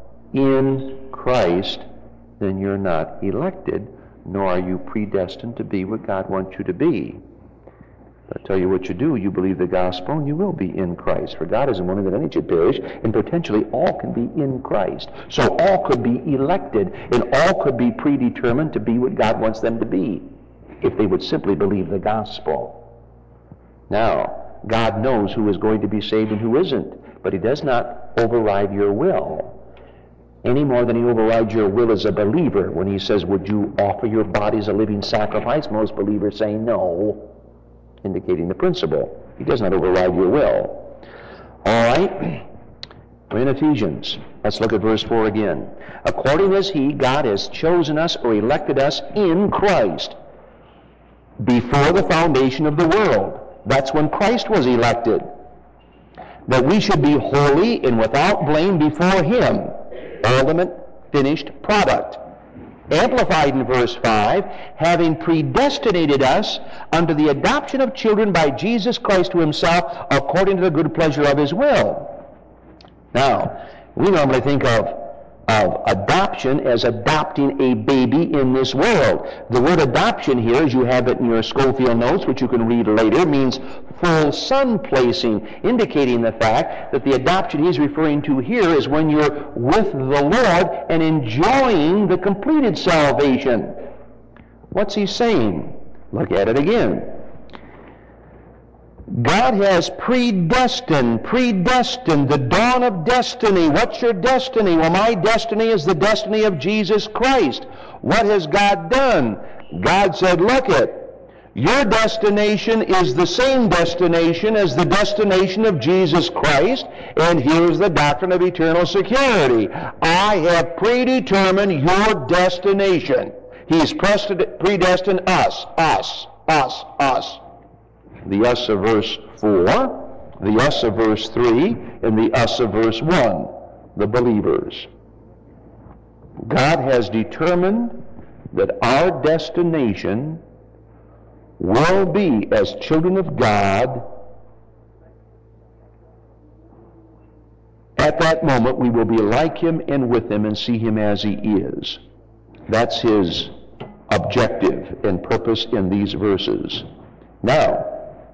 in Christ, then you're not elected, nor are you predestined to be what God wants you to be. I'll tell you what you do. You believe the gospel, and you will be in Christ. For God isn't willing that any should perish, and potentially all can be in Christ. So all could be elected, and all could be predetermined to be what God wants them to be, if they would simply believe the gospel. Now, God knows who is going to be saved and who isn't, but he does not override your will, any more than he overrides your will as a believer when he says, would you offer your body as a living sacrifice? Most believers say no, indicating the principle. He does not override your will. All right, we're in Ephesians. Let's look at verse four again. According as he, God, has chosen us or elected us in Christ before the foundation of the world. That's when Christ was elected. That we should be holy and without blame before him. Ultimate finished product. Amplified in verse five, having predestinated us unto the adoption of children by Jesus Christ to himself, according to the good pleasure of his will. Now, we normally think of, of adoption as adopting a baby in this world. The word adoption here, as you have it in your Schofield notes, which you can read later, means full son placing, indicating the fact that the adoption he's referring to here is when you're with the Lord and enjoying the completed salvation. What's he saying? Look at it again. God has predestined, predestined the dawn of destiny. What's your destiny? Well, my destiny is the destiny of Jesus Christ. What has God done? God said, look it. Your destination is the same destination as the destination of Jesus Christ, and here's the doctrine of eternal security. I have predetermined your destination. He's predestined us, us, us, us. The us of verse four, the us of verse three, and the us of verse one, the believers. God has determined that our destination will be, as children of God, at that moment we will be like him and with him and see him as he is. That's his objective and purpose in these verses. Now,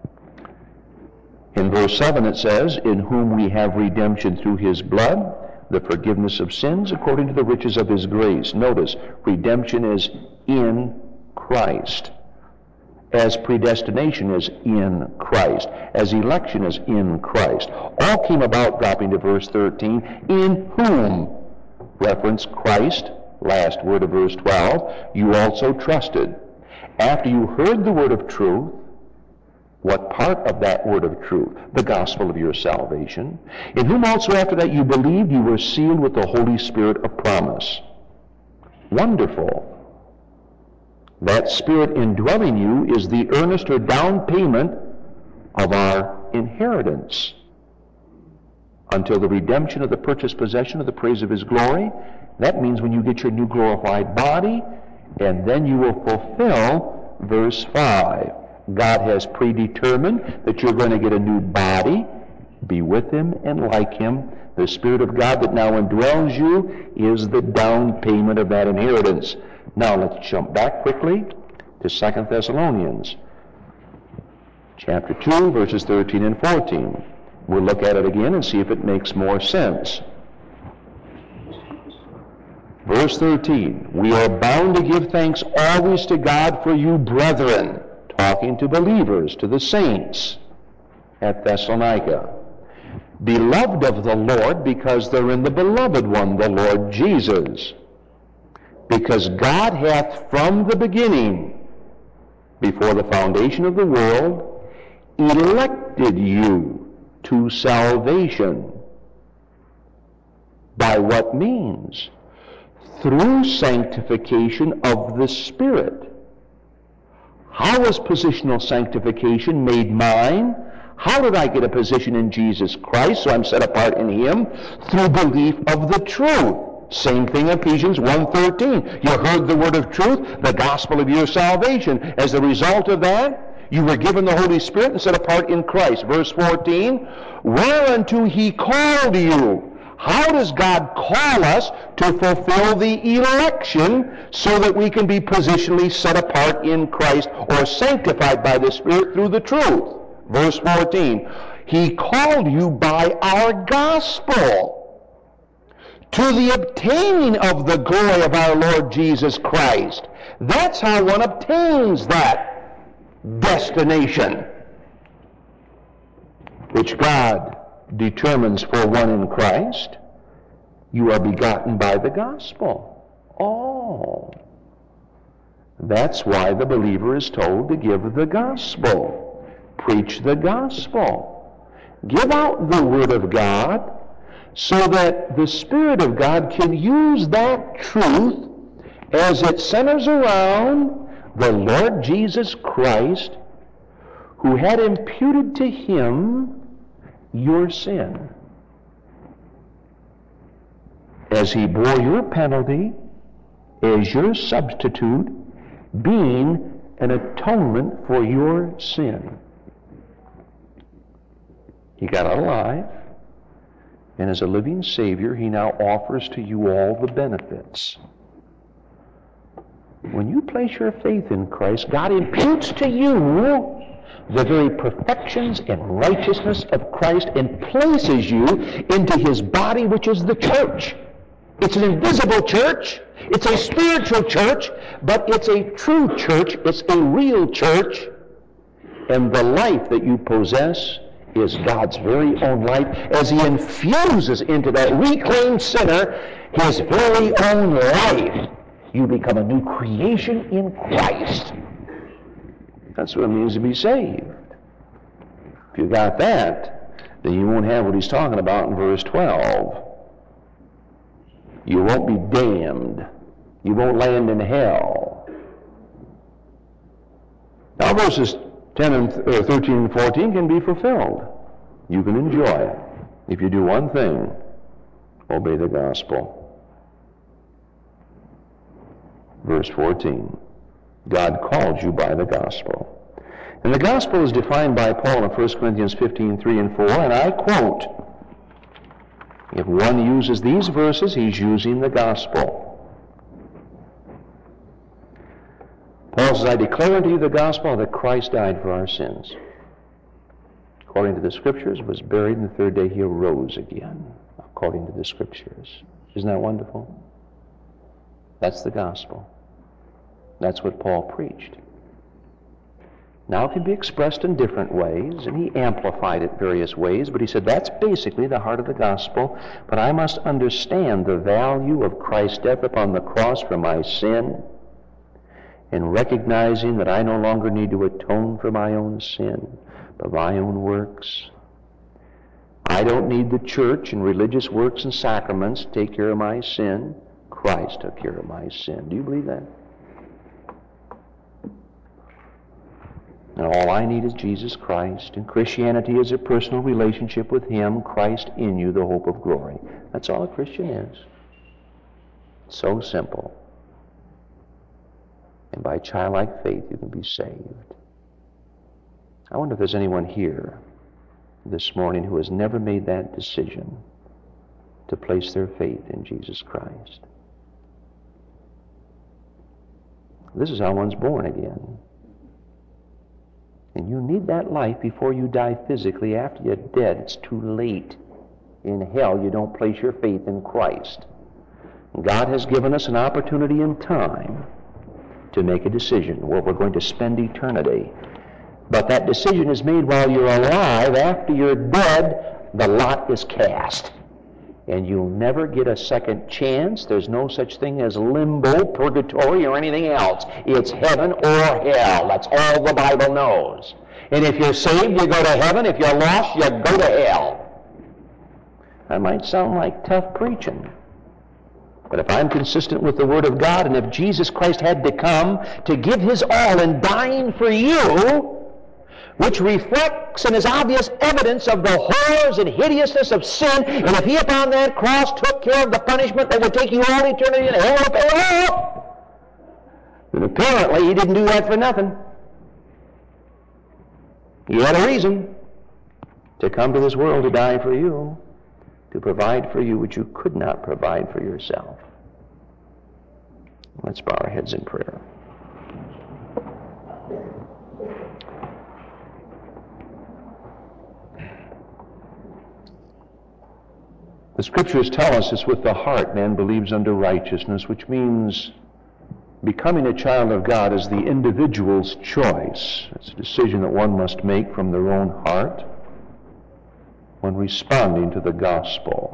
in verse seven it says, in whom we have redemption through his blood, the forgiveness of sins according to the riches of his grace. Notice, redemption is in Christ. As predestination is in Christ. As election is in Christ. All came about, dropping to verse thirteen, in whom, reference Christ, last word of verse twelve, you also trusted. After you heard the word of truth, what part of that word of truth? The gospel of your salvation. In whom also after that you believed, you were sealed with the Holy Spirit of promise. Wonderful. That Spirit indwelling you is the earnest or down payment of our inheritance until the redemption of the purchased possession of the praise of his glory. That means when you get your new glorified body, and then you will fulfill verse five. God has predetermined that you're going to get a new body, be with him and like him. The Spirit of God that now indwells you is the down payment of that inheritance. Now let's jump back quickly to Second Thessalonians chapter two, verses thirteen and fourteen. We'll look at it again and see if it makes more sense. Verse thirteen, we are bound to give thanks always to God for you, brethren, talking to believers, to the saints at Thessalonica, beloved of the Lord, because they're in the beloved one, the Lord Jesus. Because God hath from the beginning, before the foundation of the world, elected you to salvation. By what means? Through sanctification of the Spirit. How was positional sanctification made mine? How did I get a position in Jesus Christ, so I'm set apart in Him? Through belief of the truth. Same thing, Ephesians one thirteen. You heard the word of truth, the gospel of your salvation. As a result of that, you were given the Holy Spirit and set apart in Christ. Verse fourteen, whereunto He called you. How does God call us to fulfill the election so that we can be positionally set apart in Christ or sanctified by the Spirit through the truth? Verse fourteen, He called you by our gospel to the obtaining of the glory of our Lord Jesus Christ. That's how one obtains that destination, which God determines for one in Christ. You are begotten by the gospel. Oh. That's why the believer is told to give the gospel. Preach the gospel. Give out the word of God so that the Spirit of God can use that truth as it centers around the Lord Jesus Christ, who had imputed to Him your sin, as He bore your penalty as your substitute, being an atonement for your sin. He got out alive, and as a living Savior, He now offers to you all the benefits. When you place your faith in Christ, God imputes to you the very perfections and righteousness of Christ and places you into His body, which is the church. It's an invisible church. It's a spiritual church, but it's a true church. It's a real church. And the life that you possess is God's very own life as He infuses into that reclaimed sinner His very own life. You become a new creation in Christ. That's what it means to be saved. If you got that, then you won't have what he's talking about in verse twelve. You won't be damned. You won't land in hell. Now verses ten and or thirteen and fourteen can be fulfilled. You can enjoy it if you do one thing: obey the gospel. Verse fourteen. God called you by the gospel. And the gospel is defined by Paul in First Corinthians fifteen, three and four, and I quote, if one uses these verses, he's using the gospel. Paul says, I declare unto you the gospel that Christ died for our sins, according to the Scriptures, was buried, and the third day He arose again, according to the Scriptures. Isn't that wonderful? That's the gospel. That's what Paul preached. Now it can be expressed in different ways, and he amplified it various ways, but he said that's basically the heart of the gospel. But I must understand the value of Christ's death upon the cross for my sin, and recognizing that I no longer need to atone for my own sin, but my own works. I don't need the church and religious works and sacraments to take care of my sin. Christ took care of my sin. Do you believe that? And all I need is Jesus Christ, and Christianity is a personal relationship with Him, Christ in you, the hope of glory. That's all a Christian is. So simple. And by childlike faith you can be saved. I wonder if there's anyone here this morning who has never made that decision to place their faith in Jesus Christ. This is how one's born again. And you need that life before you die physically. After you're dead, it's too late. In hell, you don't place your faith in Christ. God has given us an opportunity in time to make a decision where we're going to spend eternity. But that decision is made while you're alive. After you're dead, the lot is cast. And you'll never get a second chance. There's no such thing as limbo, purgatory, or anything else. It's heaven or hell. That's all the Bible knows. And if you're saved, you go to heaven. If you're lost, you go to hell. That might sound like tough preaching. But if I'm consistent with the Word of God, and if Jesus Christ had to come to give His all in dying for you, which reflects and is obvious evidence of the horrors and hideousness of sin, and if He upon that cross took care of the punishment that would take you all eternity in hell to pay off, then apparently He didn't do that for nothing. He had a reason to come to this world to die for you, to provide for you what you could not provide for yourself. Let's bow our heads in prayer. The Scriptures tell us it's with the heart man believes unto righteousness, which means becoming a child of God is the individual's choice. It's a decision that one must make from their own heart when responding to the gospel.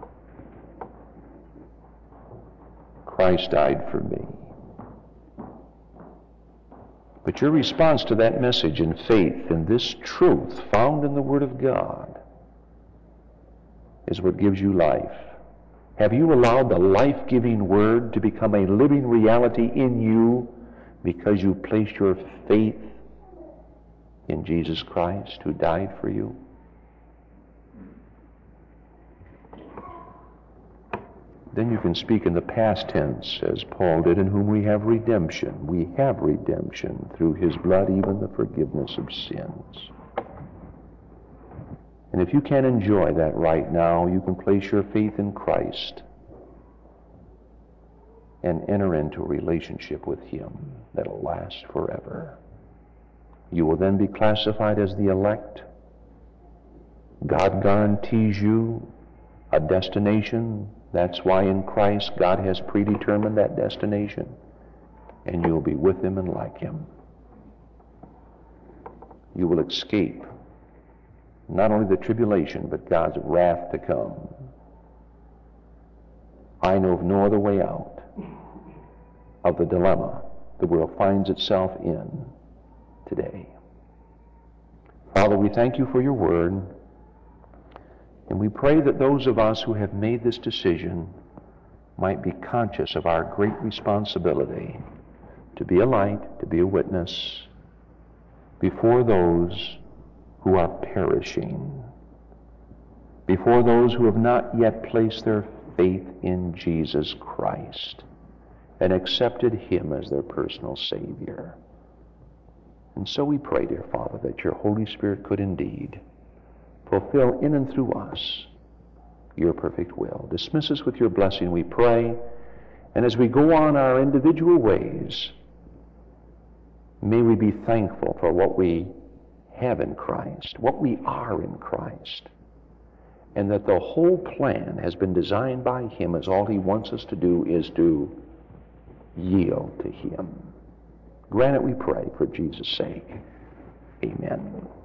Christ died for me. But your response to that message in faith in this truth found in the Word of God is what gives you life. Have you allowed the life-giving Word to become a living reality in you because you placed your faith in Jesus Christ who died for you? Then you can speak in the past tense, as Paul did, in whom we have redemption. We have redemption through His blood, even the forgiveness of sins. And if you can't enjoy that right now, you can place your faith in Christ and enter into a relationship with Him that'll last forever. You will then be classified as the elect. God guarantees you a destination. That's why in Christ God has predetermined that destination. And you'll be with Him and like Him. You will escape not only the tribulation, but God's wrath to come. I know of no other way out of the dilemma the world finds itself in today. Father, we thank You for Your Word, and we pray that those of us who have made this decision might be conscious of our great responsibility to be a light, to be a witness before those who are perishing, before those who have not yet placed their faith in Jesus Christ and accepted Him as their personal Savior. And so we pray, dear Father, that Your Holy Spirit could indeed fulfill in and through us Your perfect will. Dismiss us with Your blessing, we pray, and as we go on our individual ways, may we be thankful for what we have in Christ, what we are in Christ, and that the whole plan has been designed by Him, as all He wants us to do is to yield to Him. Grant it, we pray, for Jesus' sake. Amen.